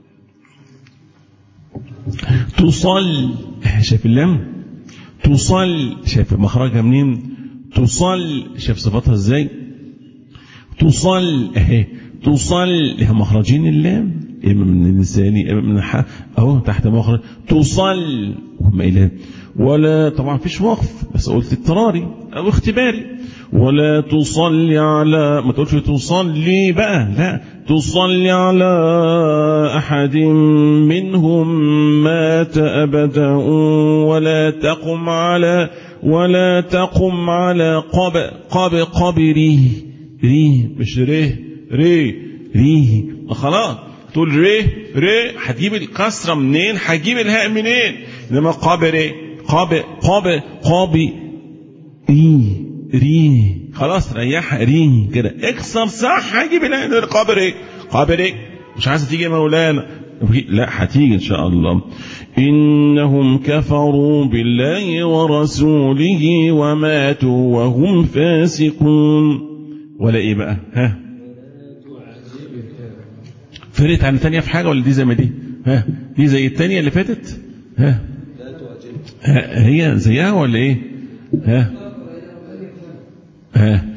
تصل شايف اللام تصل شايف مخرجها منين تصل شايف صفاتها ازاي تصل اهي تصل لها مخرجين اللام اما من اللساني اما من الحاء اهو تحت مخرج تصل وهم الى ولا طبعا فيش وقف بس قلت اضطراري او اختباري ولا تصلي على ما تقولش تصلي بقى لا تصلي على احد منهم مات ابدا ولا تقم على ولا تقم على قب قب قبره ري مش ريه ري ريه خلاص تقول ريه ريه هتجيب الكسره منين هتجيب الهاء منين انما قبر قب قب قابي ري ري خلاص ريحها ري كده اكسر صح هجيب الهاء قبر قبر مش عايز تيجي مولانا لا هتيجي ان شاء الله. انهم كفروا بالله ورسوله وماتوا وهم فاسقون ولا ايه بقى ها فرقت عن الثانيه في حاجه ولا دي زي ما دي ها دي زي الثانيه اللي فاتت ها هي زيها ولا ايه ها ها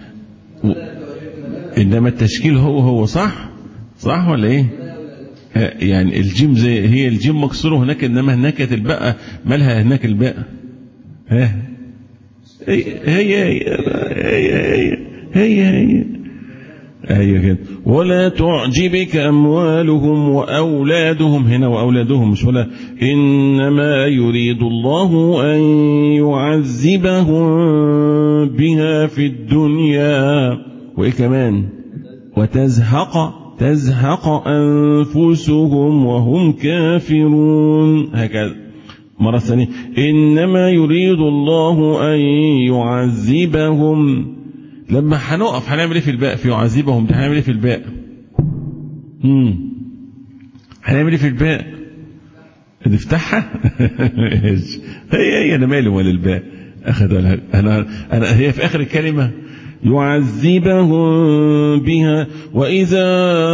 انما التشكيل هو هو صح صح ولا ايه يعني الجيم زي هي الجيم مكسوره هناك انما هناك الباء مالها هناك الباء ها هي هي هي هي هي, هي. ايوه كده ولا تعجبك اموالهم واولادهم هنا واولادهم مش ولا انما يريد الله ان يعذبهم بها في الدنيا وايه كمان وتزهق تزهق انفسهم وهم كافرون هكذا مره ثانيه انما يريد الله ان يعذبهم لما هنقف هنعمل ايه في الباء في يعذبهم ده هنعمل ايه في الباء امم هنعمل ايه في الباء نفتحها هي هي انا مالي ولا الباء اخذ انا انا هي في اخر الكلمه يعذبهم بها واذا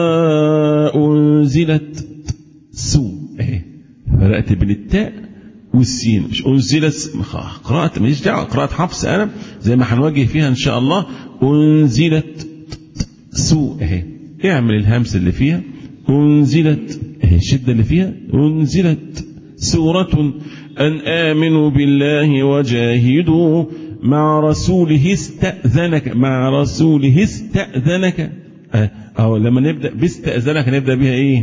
انزلت سوء اهي فرقت بين التاء والسين مش انزلت قراءه ماليش دعوه قراءه حفص انا زي ما هنواجه فيها ان شاء الله انزلت سوء اهي اعمل الهمس اللي فيها انزلت اهي الشده اللي فيها انزلت سوره ان امنوا بالله وجاهدوا مع رسوله استأذنك، مع رسوله استأذنك. أو لما نبدأ باستأذنك نبدأ بها إيه؟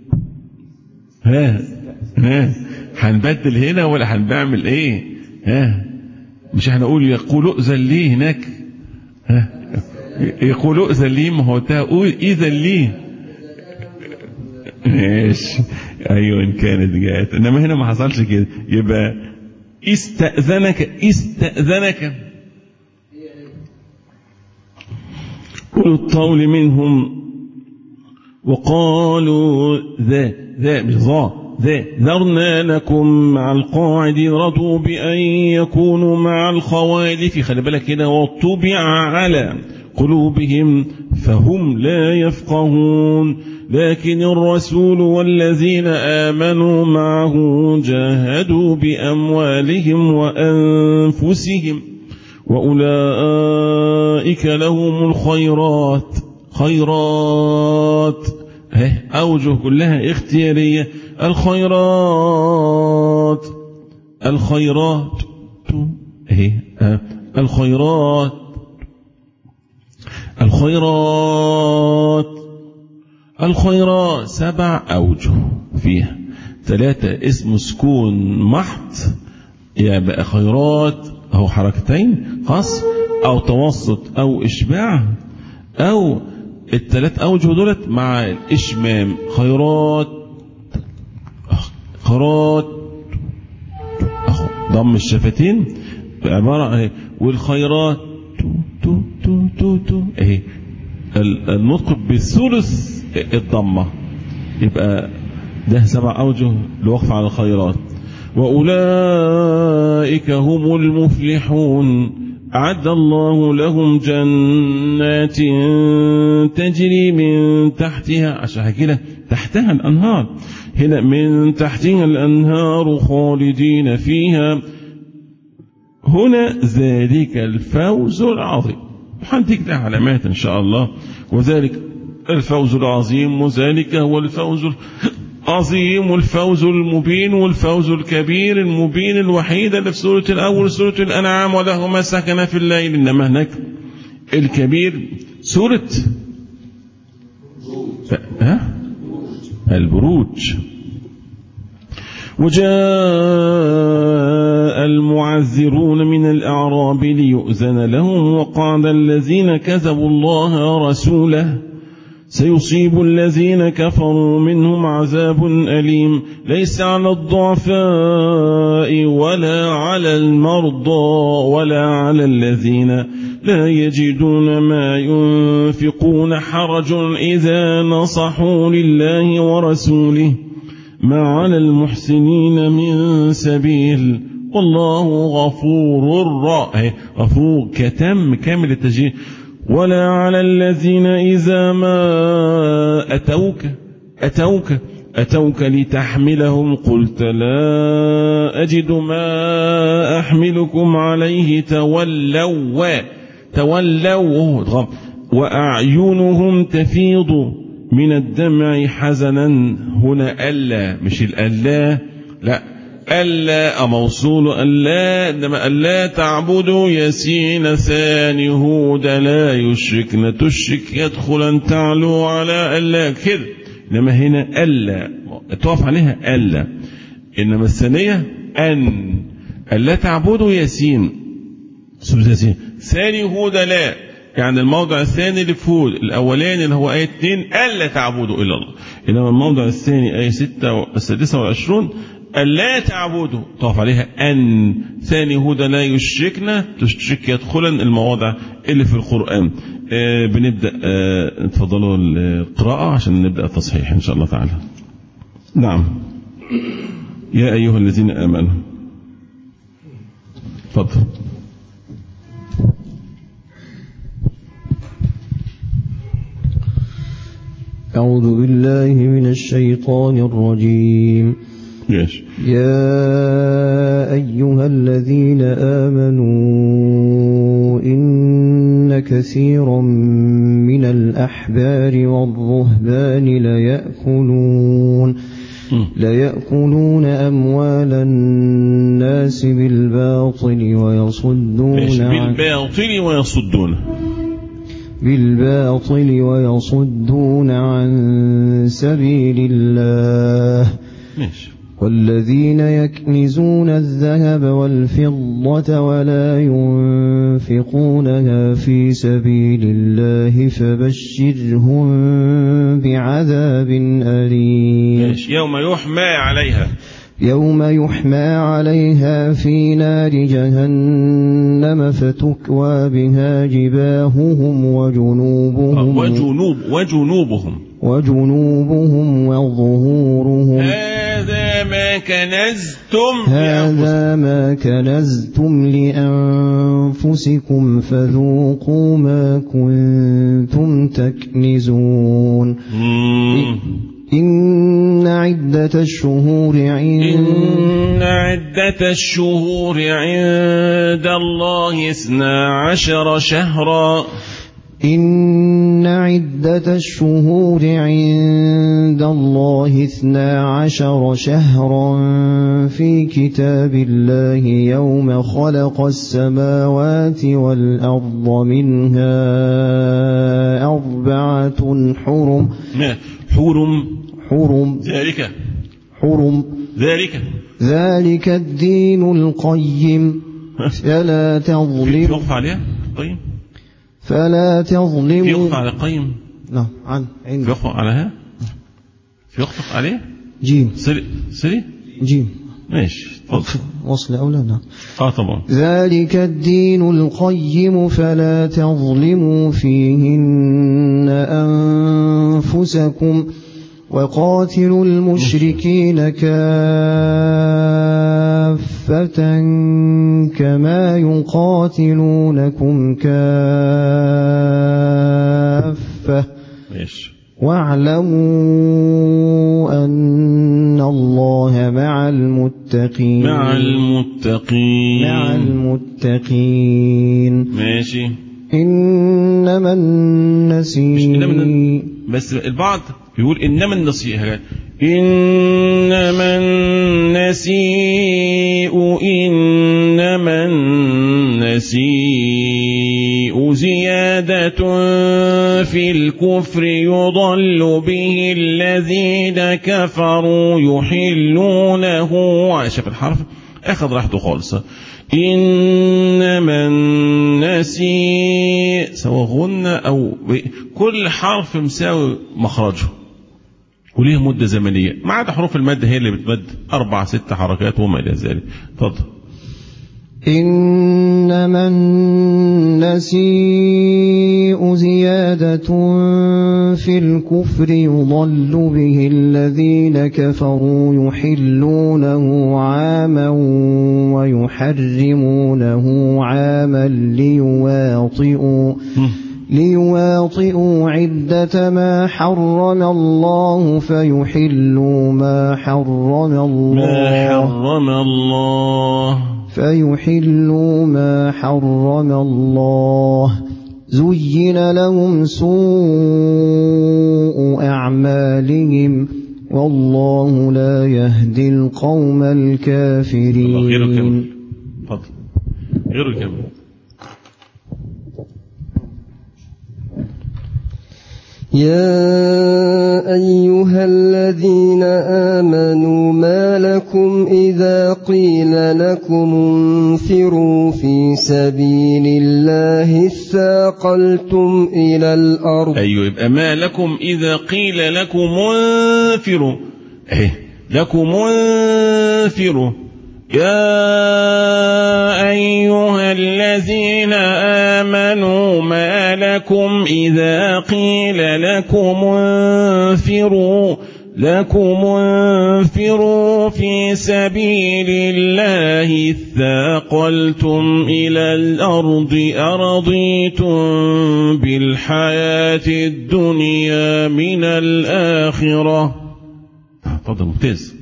ها ها هنبدل هنا ولا هنعمل إيه؟ ها مش هنقول يقول أؤذن لي هناك؟ ها يقول أؤذن لي، ما هو تقول إذن لي. ماشي أيوة إن كانت جاءت، إنما هنا ما حصلش كده. يبقى استأذنك استأذنك أولو الطول منهم وقالوا ذا ذا بظا ذا ذرنا لكم مع القاعد رضوا بأن يكونوا مع الخوالف. خلي بالك هنا وطبع على قلوبهم فهم لا يفقهون. لكن الرسول والذين آمنوا معه جاهدوا بأموالهم وأنفسهم وأولئك لهم الخيرات. خيرات أوجه كلها اختيارية. الخيرات الخيرات الخيرات الخيرات الخيرات سبع أوجه فيها، ثلاثة اسم سكون محض يبقى خيرات أو حركتين قصر أو توسط أو إشباع، أو الثلاث أوجه دولت مع الإشمام. خيرات خيرات ضم الشفتين عبارة اهي، والخيرات تو تو تو تو اهي النطق بالثلث الضمة. يبقى ده سبع أوجه لوقف على الخيرات. وأولئك هم المفلحون أعد الله لهم جنات تجري من تحتها، عشان كده تحتها الأنهار، هنا من تحتها الأنهار خالدين فيها، هنا ذلك الفوز العظيم. هنديك له علامات إن شاء الله. وذلك الفوز العظيم، وذلك هو الفوز العظيم والفوز المبين والفوز الكبير المبين الوحيد اللي في سورة الأول سورة الأنعام وله ما سكن في الليل. إنما هناك الكبير سورة ها البروج. وجاء المعذرون من الأعراب ليؤذن لهم وقعد الذين كذبوا الله ورسوله سيصيب الذين كفروا منهم عذاب أليم ليس على الضعفاء ولا على المرضى ولا على الذين لا يجدون ما ينفقون حرج إذا نصحوا لله ورسوله ما على المحسنين من سبيل والله غفور رحيم. غفور كتم كامل التسجيل. ولا على الذين إذا ما أتوك أتوك أتوك لتحملهم قلت لا أجد ما أحملكم عليه تولوا تولوا وأعينهم تفيض من الدمع حزنا. هنا ألا مش الألا، لا ألا موصول ألا، إنما ألا تعبدوا يسين ثاني هود لا يشركن تشرك يدخل تعلو على ألا كده. إنما هنا ألا توقف عليها ألا. إنما الثانية أن ألا تعبدوا يسين سورة ياسين ثاني هود لا، يعني الموضع الثاني اللي في هود، الأولاني اللي هو آية اثنين ألا تعبدوا إلا الله. إنما الموضع الثاني آية ستة السادسة والعشرون ألا تعبدوا طاف عليها أن ثاني هدى لا يشركنا تشرك يدخلن المواضع اللي في القرآن. آه بنبدأ آه نتفضلوا القراءة عشان نبدأ التصحيح إن شاء الله تعالى. نعم. يا أيها الذين آمنوا تفضل.
أعوذ بالله من الشيطان الرجيم.
يش.
يا أيها الذين آمنوا إن كثيرا من الأحبار والرهبان ليأكلون ليأكلون أموال الناس بالباطل ويصدون عن
بالباطل ويصدون
بالباطل ويصدون عن سبيل الله.
ماشي.
والذين يكنزون الذهب والفضة ولا ينفقونها في سبيل الله فبشرهم بعذاب أليم.
يوم يحمى عليها
يوم يحمى عليها في نار جهنم فتكوى بها جباههم وجنوبهم
وجنوب وجنوبهم
وجنوبهم وظهورهم
هذا ما كنزتم
هذا ما كنزتم لأنفسكم فذوقوا ما كنتم تكنزون. إن عدة الشهور عند
إن عدة الشهور عند الله اثنا عشر شهرا
إن عدة الشهور عند الله اثنا عشر شهرا في كتاب الله يوم خلق السماوات والأرض منها أربعة حرم
حرم
حرم
ذلك
حرم
ذلك
ذلك الدين القيم فلا تظلموا
يقف عليها قيم
فلا تظلموا
يقف على قيم
نعم عن عند
يقف عليها يقف عليه
جيم
سري سري
جيم
ماشي تفضل
وصل أو لا نعم
اه طبعا
ذلك الدين القيم فلا تظلموا فيهن أنفسكم وقاتلوا المشركين كافة كما يقاتلونكم كافة واعلموا أن الله مع المتقين
مع المتقين
مع المتقين
ماشي.
إنما النسيء
بس البعض يقول إنما النسيء إنما النسيء إنما النسيء زيادة في الكفر يضل به الذين كفروا يحلونه. شاف الحرف أخذ راحته خالص. إنما النسيء سواء غنى أو كل حرف مساوي مخرجه وليه مدة زمنية ما عدا حروف المد هي اللي بتمد أربع ست حركات وما إلى ذلك. تفضل.
إنما النسيء زيادة في الكفر يضل به الذين كفروا يحلونه عاما ويحرمونه عاما ليواطئوا ليواطئوا عدة ما حرم الله فيحلوا ما حرم الله
ما حرم الله
فيحلوا ما حرم الله زين لهم سوء أعمالهم والله لا يهدي القوم الكافرين.
غيره كم فضل غيره كم
يا أيها الذين آمنوا ما لكم إذا قيل لكم انفروا في سبيل الله اثاقلتم إلى الأرض.
أيوة يبقى ما لكم إذا قيل لكم انفروا إيه لكم انفروا يا أيها الذين آمنوا ما لكم إذا قيل لكم انفروا لكم انفروا في سبيل الله اثاقلتم إلى الأرض أرضيتم بالحياة الدنيا من الآخرة. تفضل ممتاز.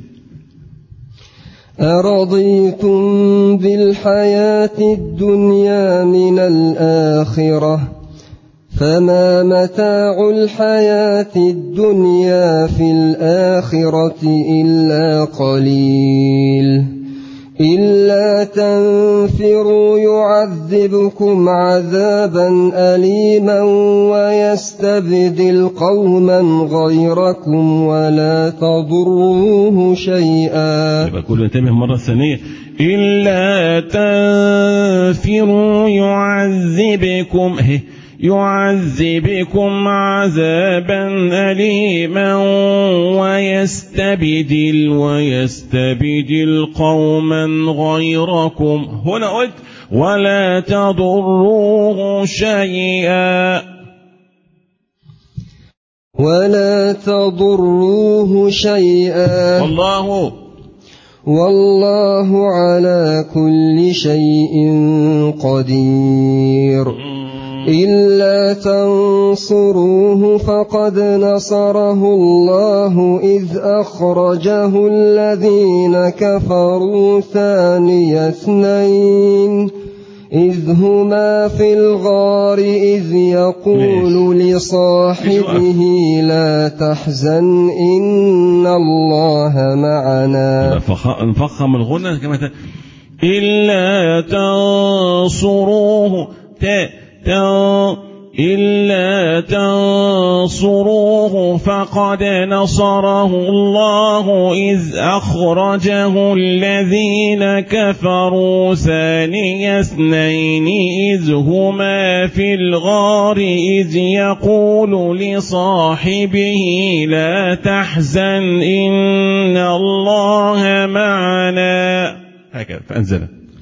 أرضيتم بالحياة الدنيا من الآخرة فما متاع الحياة الدنيا في الآخرة إلا قليل إلا تنفروا يعذبكم عذابا أليما ويستبدل قوما غيركم ولا تضروه شيئا.
يبقى كل انتبه مرة ثانية، إلا تنفروا يعذبكم يعذبكم عذابا أليما ويستبدل ويستبدل قوما غيركم. هنا قلت ولا تضروه شيئا
ولا تضروه شيئا
والله
والله على كل شيء قدير. إلا تنصروه فقد نصره الله إذ أخرجه الذين كفروا ثاني اثنين إذ هما في الغار إذ يقول لصاحبه لا تحزن إن الله معنا.
نفخم الغنى كما إلا تنصروه إلا تنصروه فقد نصره الله إذ أخرجه الذين كفروا ثاني اثنين إذ هما في الغار إذ يقول لصاحبه لا تحزن إن الله معنا. هكذا فأنزل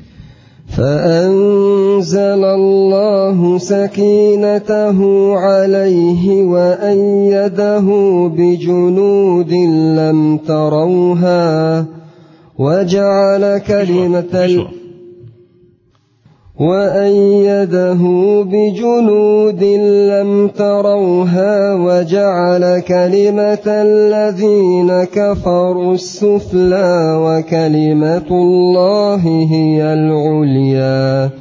فأنزل الله سكينته عليه وأيده بجنود لم تروها وجعل كلمة وأيده بجنود لم تروها وجعل كلمة الذين كفروا السفلى وكلمة الله هي العليا.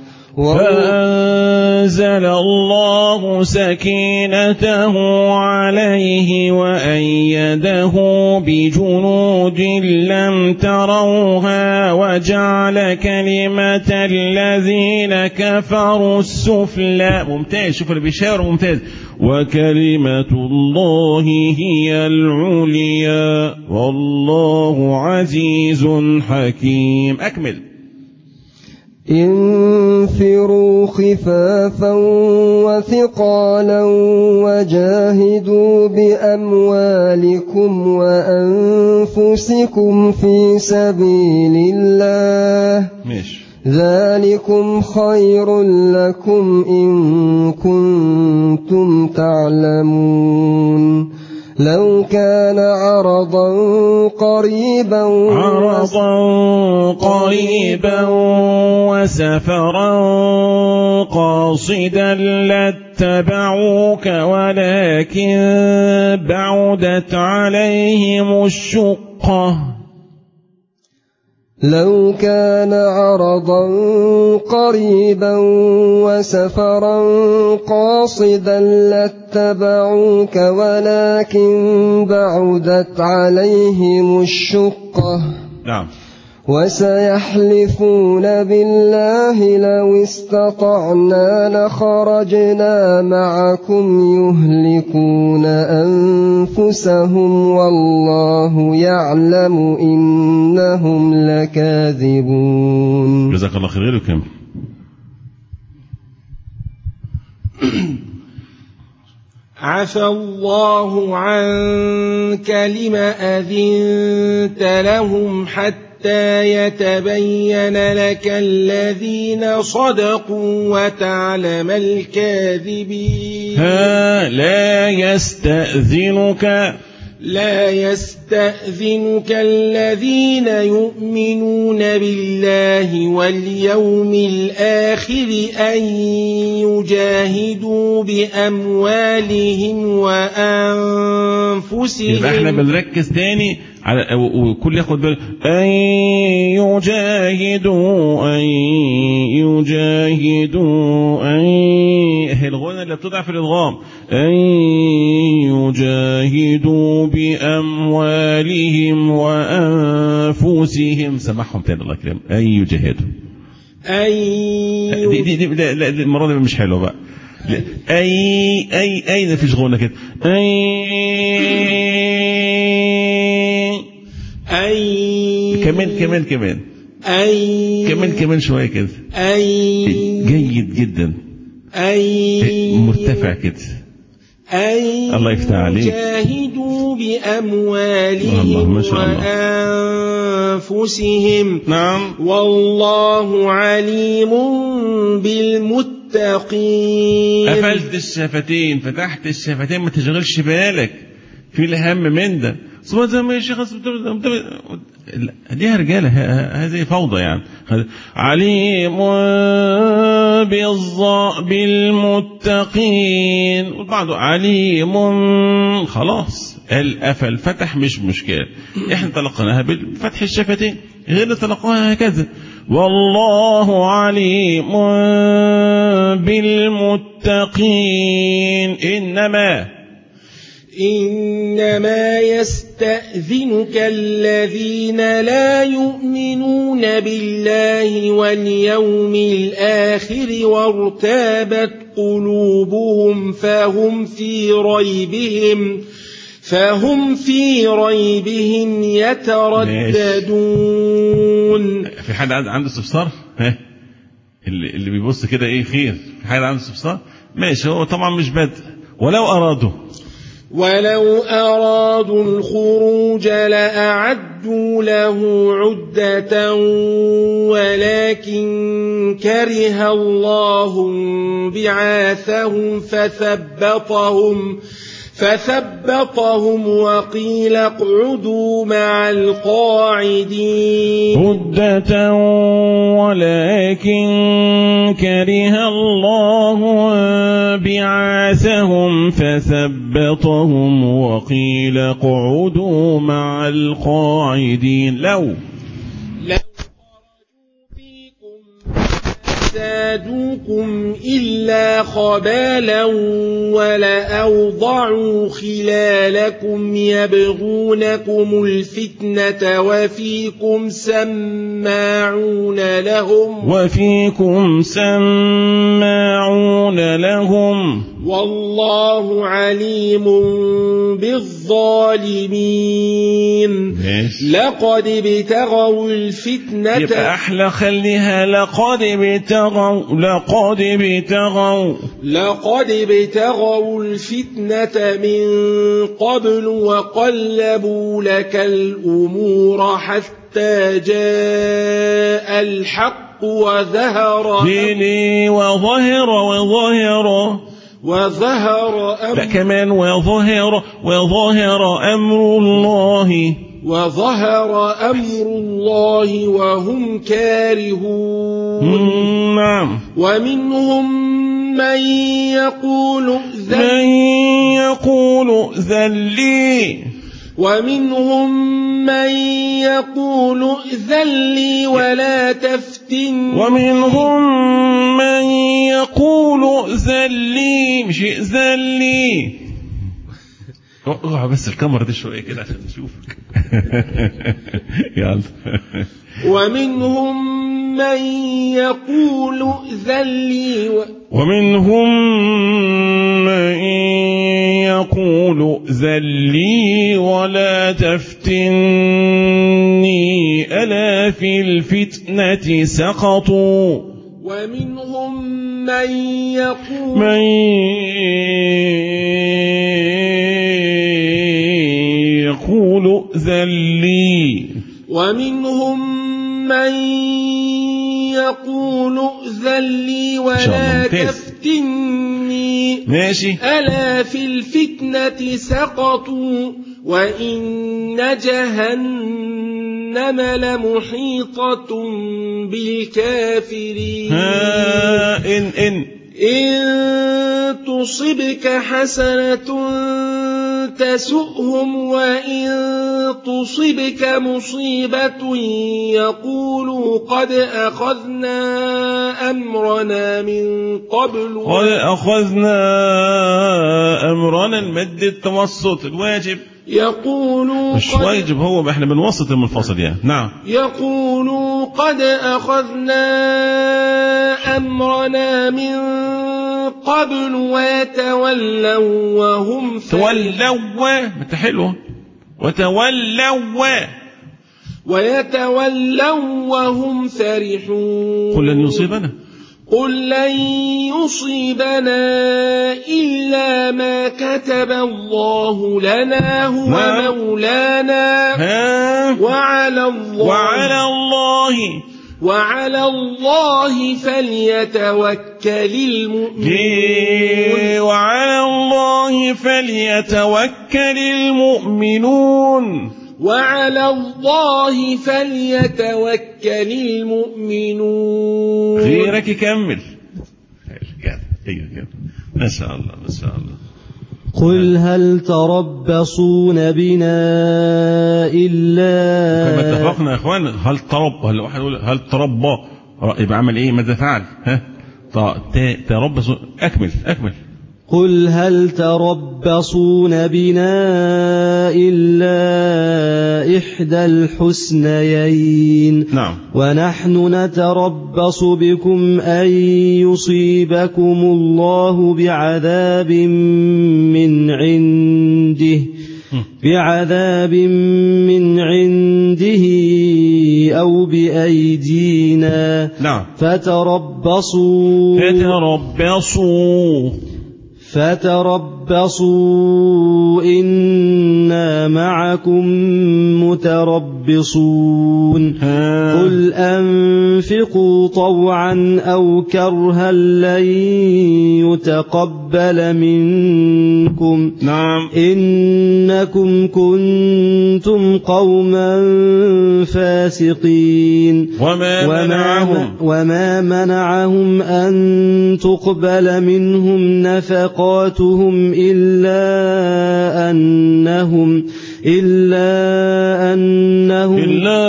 فأنزل الله سكينته عليه وأيده بجنود لم تروها وجعل كلمة الذين كفروا السفلى. ممتاز، شوف البشارة ممتاز. وكلمة الله هي العليا والله عزيز حكيم. أكمل.
انفروا خفافا وثقالا وجاهدوا بأموالكم وأنفسكم في سبيل الله
ماشي.
ذلكم خير لكم إن كنتم تعلمون. لو كان عرضا قريبا
عرضا قريبا وسفرا قاصدا لاتبعوك ولكن بعدت عليهم الشقة.
لو كان عرضا قريبا وسفرا قاصدا لاتبعوك ولكن بعدت عليهم الشقة.
نعم.
وسيحلفون بالله لو استطعنا لخرجنا معكم يهلكون أنفسهم والله يعلم إنهم لكاذبون.
جزاك الله خير. غير كم
عفى الله عنك لما أذنت لهم حتى يتبين لك الذين صدقوا وتعلم الكاذبين.
ها لا يستأذنك
لا يستأذنك الذين يؤمنون بالله واليوم الآخر أن يجاهدوا بأموالهم وأنفسهم.
يبقى احنا بنركز تاني على وكل ياخد باله أن يجاهدوا أن يجاهدوا أن الغنى اللي بتضعف الإدغام. أن يجاهدوا بأموالهم وأنفسهم. سمعهم تاني الله يكرم. أن يجاهدوا.
أي
دي دي دي لا لا المرة دي مش حلوة بقى. أي أي أي مفيش غنى كده. أي
أي
كمان كمان كمان
أي
كمان كمان شوية كده.
أي
جيد جدا.
أي
مرتفع كده.
أي
الله يفتح عليك.
جاهدوا بأموالهم وأنفسهم.
نعم.
والله عليم بالمتقين.
قفلت الشفتين فتحت الشفتين ما تشغلش بالك في الهم من ده. سبحان يا شيخ دي رجاله هذه فوضى يعني. عليم بالمتقين وبعده عليم. خلاص القفل فتح مش مشكله. احنا طلقناها بفتح الشفتين غير طلقناها هكذا. والله عليم بالمتقين. إنما
إنما يستأذنك الذين لا يؤمنون بالله واليوم الآخر وارتابت قلوبهم فهم في ريبهم فهم في ريبهم يترددون.
في حد عنده استفسار؟ ها اللي اللي بيبص كده ايه خير؟ في حد عنده استفسار؟ ماشي. هو طبعا مش بدء. ولو أرادوا
ولو أرادوا الخروج لأعدوا له عدة ولكن كره الله بعاثهم فثبطهم فثبطهم وقيل اقعدوا مع القاعدين.
عدة ولكن كره الله بعاثهم فثبطهم وقيل اقعدوا مع القاعدين. لو
لو خرجوا فيكم زادوكم إلا خبالا ولأوضعوا خلالكم يبغونكم الفتنة وفيكم سماعون لهم
وفيكم سماعون لهم
والله عليم بالظالمين. لقد ابتغوا الفتنة.
يبقى أحلى خليها لقد ابتغوا لقد ابتغوا
لقد ابتغوا الفتنة من قبل وقلبوا لك الأمور حتى جاء الحق وظهر
ديني وظهر وظهر
وظهر
أمر كمان وظهر وظهر أمر الله
وظهر أمر الله وهم كارهون.
نعم.
ومنهم من يقول
من يقول ذلي
ومنهم من يقول ذلي ولا تفتن.
ومنهم من يقول ذلي مش ذلي. اوعى بس الكاميرا دي شويه كده عشان نشوفك. يلا.
ومنهم من يقول ذلي و...
ومنهم من يقول ذلي ولا تفتني ألا في الفتنة سقطوا.
ومنهم من يقول
من يقول ذلي
ومنهم من يقول ذلي ولا تفتني
ماشي.
ألا في الفتنة سقطوا وإن جهنم لمحيطة بالكافرين.
ها إن إن
إن تصبك حسنة تسؤهم وإن تصبك مصيبة يقولوا قد أخذنا أمرنا من قبل
قد أخذنا أمرنا. المد التوسط الواجب
يقولوا
مش واجب، هو احنا بنوسط المنفصل يعني. نعم.
يقولوا قد أخذنا أمرنا من قبل ويتولوا وهم
تولوا متى حلوة وتولوا
ويتولوا وهم فرحون.
قل لن يصيبنا
قل لن يصيبنا إلا ما كتب الله لنا هو
ها.
مولانا
ها.
وعلى الله
وعلى الله
وعلى الله فليتوكل المؤمنون.
وعلى الله فليتوكل المؤمنون.
وعلى الله فليتوكل المؤمنون.
غيرك كمل. ما شاء الله ما شاء الله.
قل هل تربصون بنا إلا
كما اتفقنا يا اخوان. هل ترب هل واحد يقول هل تربى يبقى عمل ايه؟ ماذا فعل؟ ها تربص. اكمل اكمل.
قل هل تربصون بنا إلا إحدى الحسنيين.
نعم.
ونحن نتربص بكم أن يصيبكم الله بعذاب من عنده بعذاب من عنده أو بأيدينا.
نعم.
فتربصوا
فتربصوا
فتربصوا إنا معكم متربصون. قل أنفقوا طوعا أو كرها لن يتقبل منكم.
نعم.
إنكم كنتم قوما فاسقين.
وما منعهم
وما منعهم أن تقبل منهم نفقاتهم إلا أنهم إلا أنهم
إلا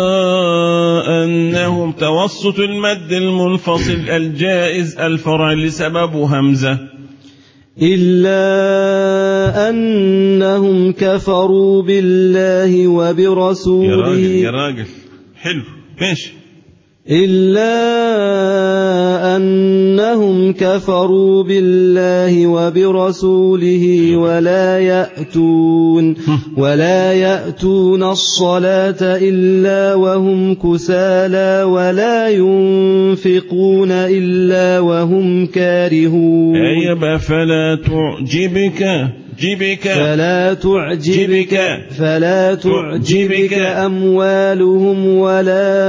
أنهم توسط المد المنفصل الجائز الفرع لسبب همزة.
إلا أنهم كفروا بالله وبرسوله.
يا راجل يا راجل حلو ماشي.
إلا أنهم كفروا بالله وبرسوله ولا يأتون ولا يأتون الصلاة إلا وهم كسالى ولا ينفقون إلا وهم كارهون.
أيبا فلا تعجبك جبك
فلا تعجبك فلا تعجبك أموالهم ولا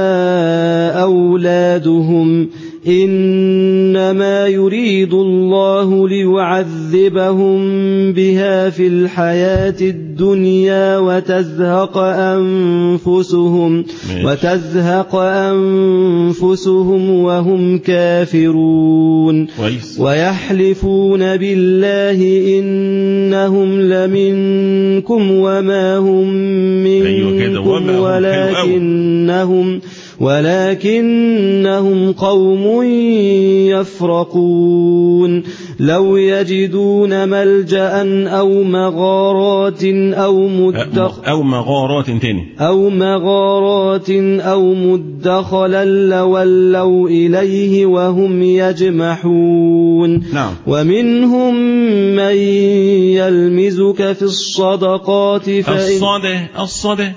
أولادهم إنما يريد الله ليعذبهم بها في الحياة الدنيا وتزهق أنفسهم وتزهق أنفسهم وهم كافرون. ويحلفون بالله إنهم لمنكم وما هم منكم ولكنهم ولكنهم قوم يفرقون. لو يجدون ملجأ أو مغارات أو مدخ
أو مغارات تاني
أو مغارات أو مدخلا لولوا إليه وهم يجمحون.
نعم.
ومنهم من يلمزك في الصدقات فإن
الصدق الصدق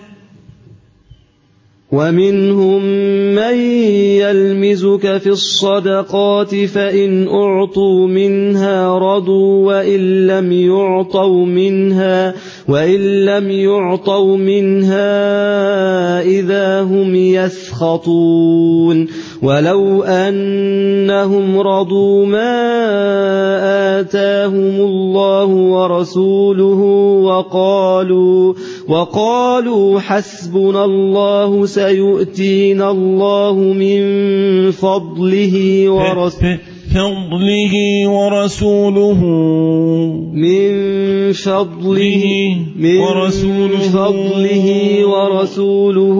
ومنهم من يلمزك في الصدقات فإن أعطوا منها رضوا وإن لم يعطوا منها وإن لم يعطوا منها إذا هم يسخطون. ولو أنهم رضوا ما آتاهم الله ورسوله وقالوا وقالوا حسبنا الله سيؤتينا الله من فضله ورسوله
فضله ورسوله
من فضله من
ورسوله
فضله ورسوله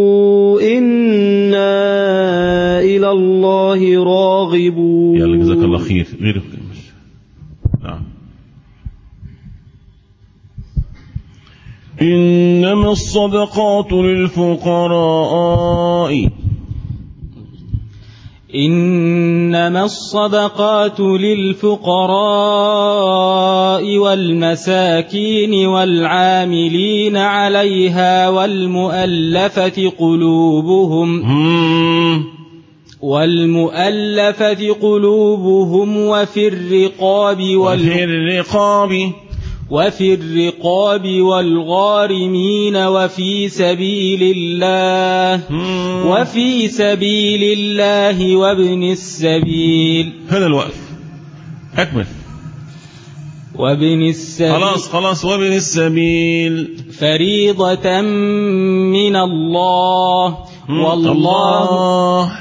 إنا إلى الله راغبون.
يلا جزاك الله خير. غير نعم. إنما الصدقات للفقراء
إنما الصدقات للفقراء والمساكين والعاملين عليها والمؤلفة قلوبهم والمؤلفة قلوبهم وفي الرقاب
وفي الرقاب
وفي الرقاب والغارمين وفي سبيل الله وفي سبيل الله وابن السبيل.
هذا الوقف أكمل.
وابن السبيل
خلاص خلاص. وابن السبيل
فريضة من الله والله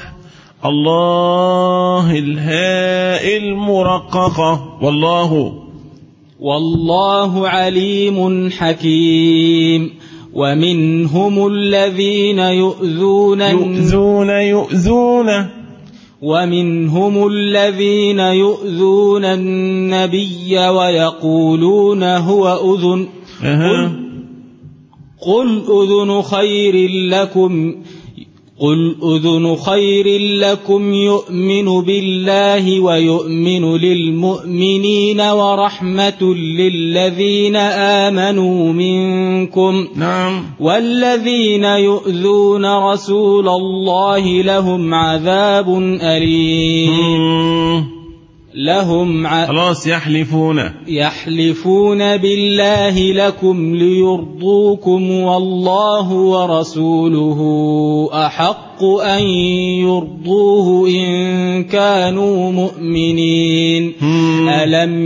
الله الهاء المرققة والله
والله عليم حكيم. ومنهم الذين يؤذون
يؤذون يؤذون
ومنهم الذين يؤذون النبي ويقولون هو أذن قل, قل أذن خير لكم قل أذن خير لكم يؤمن بالله ويؤمن للمؤمنين ورحمة للذين آمنوا منكم.
نعم.
والذين يؤذون رسول الله لهم عذاب أليم. لهم ع...
خلاص. يحلفون
يحلفون بالله لكم ليرضوكم والله ورسوله أحق أن يرضوه إن كانوا مؤمنين. ألم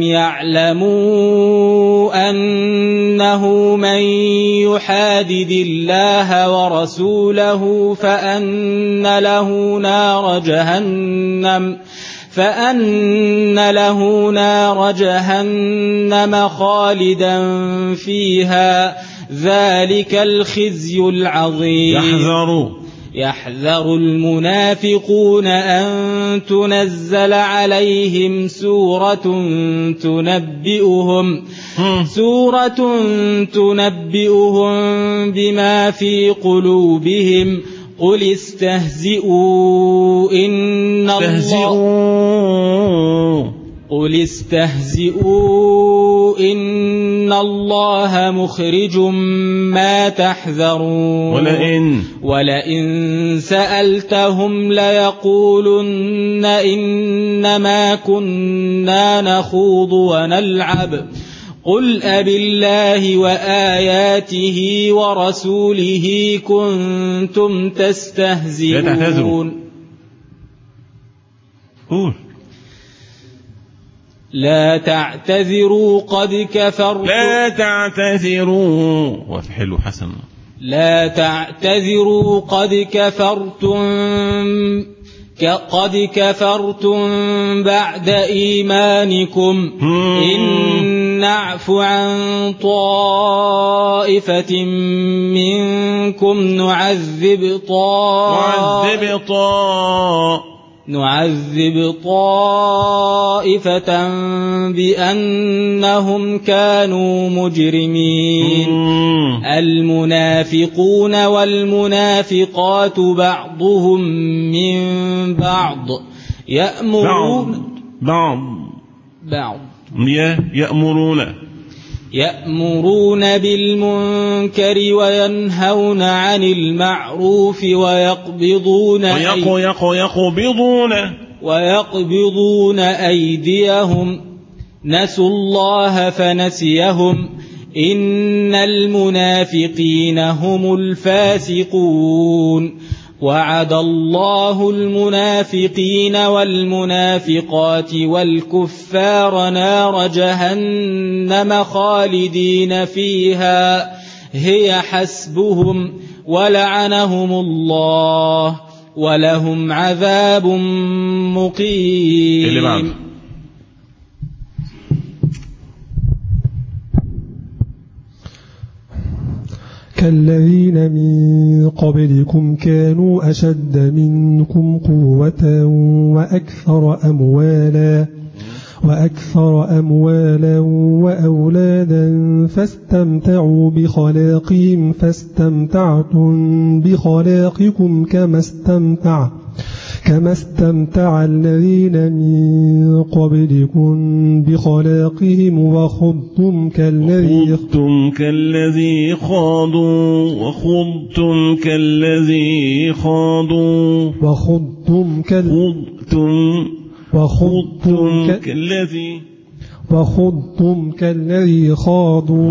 يعلموا أنه من يحادد الله ورسوله فأن له نار جهنم فأن له نار جهنم خالدا فيها ذلك الخزي العظيم.
يحذر
يحذر المنافقون أن تنزل عليهم سورة تنبئهم سورة تنبئهم بما في قلوبهم قل استهزئوا إن الله قل استهزئوا إن الله مخرج ما تحذرون.
ولئن
ولئن سألتهم ليقولن إنما كنا نخوض ونلعب قل أبالله وآياته ورسوله كنتم تستهزئون. لا تعتذروا قد كفرتم
لا تعتذروا وفحلوا حسن
لا تعتذروا قد كفرتم قد كفرتم بعد إيمانكم إن نعف عن طائفة منكم نعذب طائفة نعذب طائفة بأنهم كانوا مجرمين. المنافقون والمنافقات بعضهم من بعض يأمرون
بعض
بعض
يأمرون
يأمرون بالمنكر وينهون عن المعروف ويقبضون
ويقو يقو يقبضون
ويقبضون أيديهم نسوا الله فنسيهم إن المنافقين هم الفاسقون. وعد الله المنافقين والمنافقات والكفار نار جهنم خالدين فيها هي حسبهم ولعنهم الله ولهم عذاب مقيم.
اللي بعده
كالذين من قبلكم كانوا أشد منكم قوة وأكثر أموالا وأكثر أموالا وأولادا فاستمتعوا بخلاقهم فاستمتعتم بخلاقكم كما استمتع كما استمتع الذين من قبلكم بخلاقهم وخضتم كالذي
وخضتم كالذي خاضوا وخضتم كالذي خاضوا
وخضتم
خضتم
وخضتم
كالذي
وخضتم كالذي خاضوا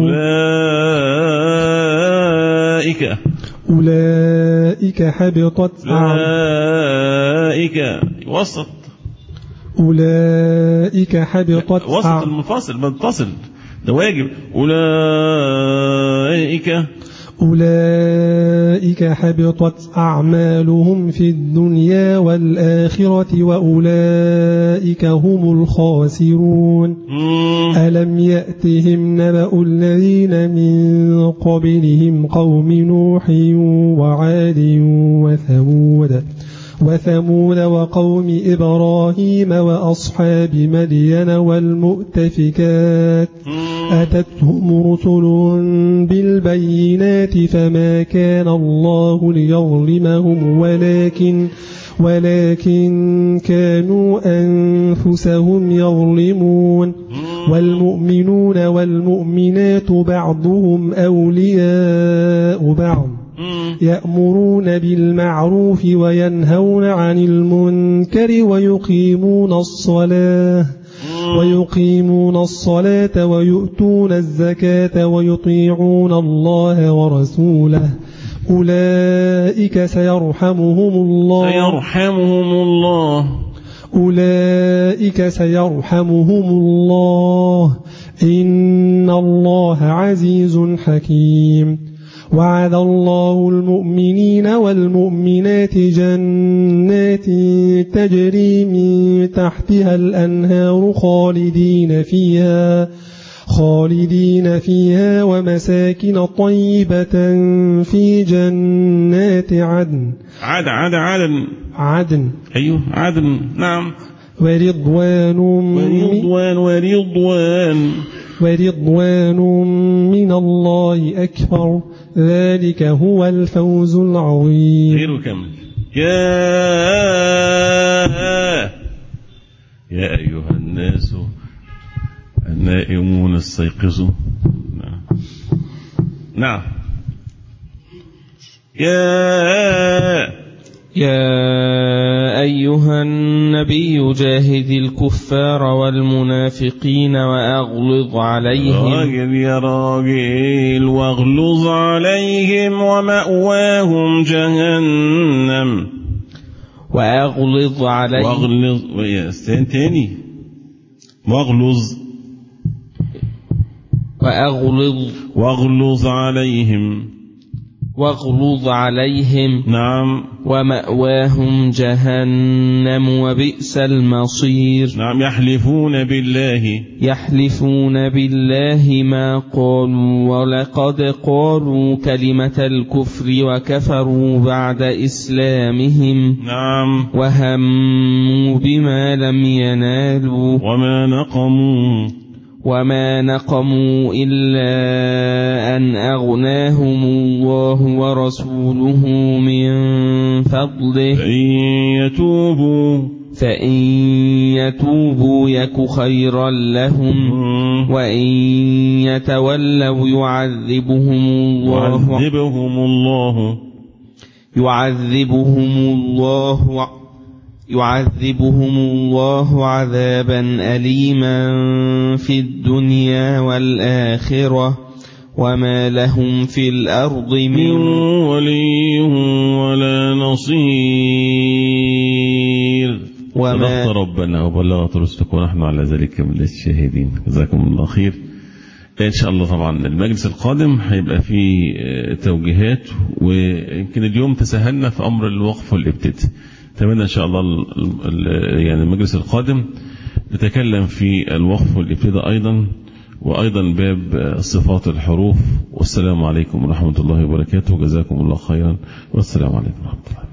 أولئك
أولئك حبطت
أولئك وسط
أولئك حبطت
وسط المنفصل متصل ده واجب أولئك
أولئك حبطت أعمالهم في الدنيا والآخرة وأولئك هم الخاسرون. ألم يأتهم نبأ الذين من قبلهم قوم نوح وعاد وثمود وثمود وقوم إبراهيم وأصحاب مدين والمؤتفكات أتتهم رسل بالبينات فما كان الله ليظلمهم ولكن ولكن كانوا أنفسهم يظلمون. والمؤمنون والمؤمنات بعضهم أولياء بعض يأمرون بالمعروف وينهون عن المنكر ويقيمون الصلاة ويقيمون الصلاة ويؤتون الزكاة ويطيعون الله ورسوله أولئك سيرحمهم الله
سيرحمهم الله
أولئك سيرحمهم الله إن الله عزيز حكيم. وعد الله المؤمنين والمؤمنات جنات تجري من تحتها الأنهار خالدين فيها خالدين فيها ومساكن طيبة في جنات عدن
عد عد عدن
عدن
أيوه عدن نعم
ورضوان
ورضوان ورضوان
ورضوان من الله أكبر ذلك هو الفوز العظيم.
غير كمل. يا يا أيها الناس النائمون استيقظوا. نعم يا
يا أيها النبي جاهد الكفار والمنافقين وأغلظ عليهم
راجل يا راجل واغلظ عليهم ومأواهم جهنم
وأغلظ عليهم
واغلظ تاني واغلظ
وأغلظ
واغلظ عليهم
واغلظ عليهم
نعم
ومأواهم جهنم وبئس المصير.
نعم يحلفون بالله
يحلفون بالله ما قالوا ولقد قالوا كلمة الكفر وكفروا بعد إسلامهم.
نعم
وهموا بما لم ينالوا
وما نقموا
وما نقموا إلا أن أغناهم الله ورسوله من فضله
فإن يتوبوا
فإن يتوبوا يك خيرا لهم وإن يتولوا يعذبهم الله
يعذبهم الله
يعذبهم الله يعذبهم الله عذابا أليما في الدنيا والآخرة وما لهم في الأرض من
ولي ولا نصير.
وما
ربنا وبلغت رسلك ونحن على ذلك من الشاهدين. جزاكم الله خير. إن شاء الله. طبعا المجلس القادم هيبقى فيه توجيهات، ويمكن اليوم تساهلنا في أمر الوقف والابتداء. أتمنى إن شاء الله يعني المجلس القادم نتكلم في الوقف والابتداء أيضا، وأيضا باب صفات الحروف. والسلام عليكم ورحمة الله وبركاته. جزاكم الله خيرا، والسلام عليكم ورحمة الله.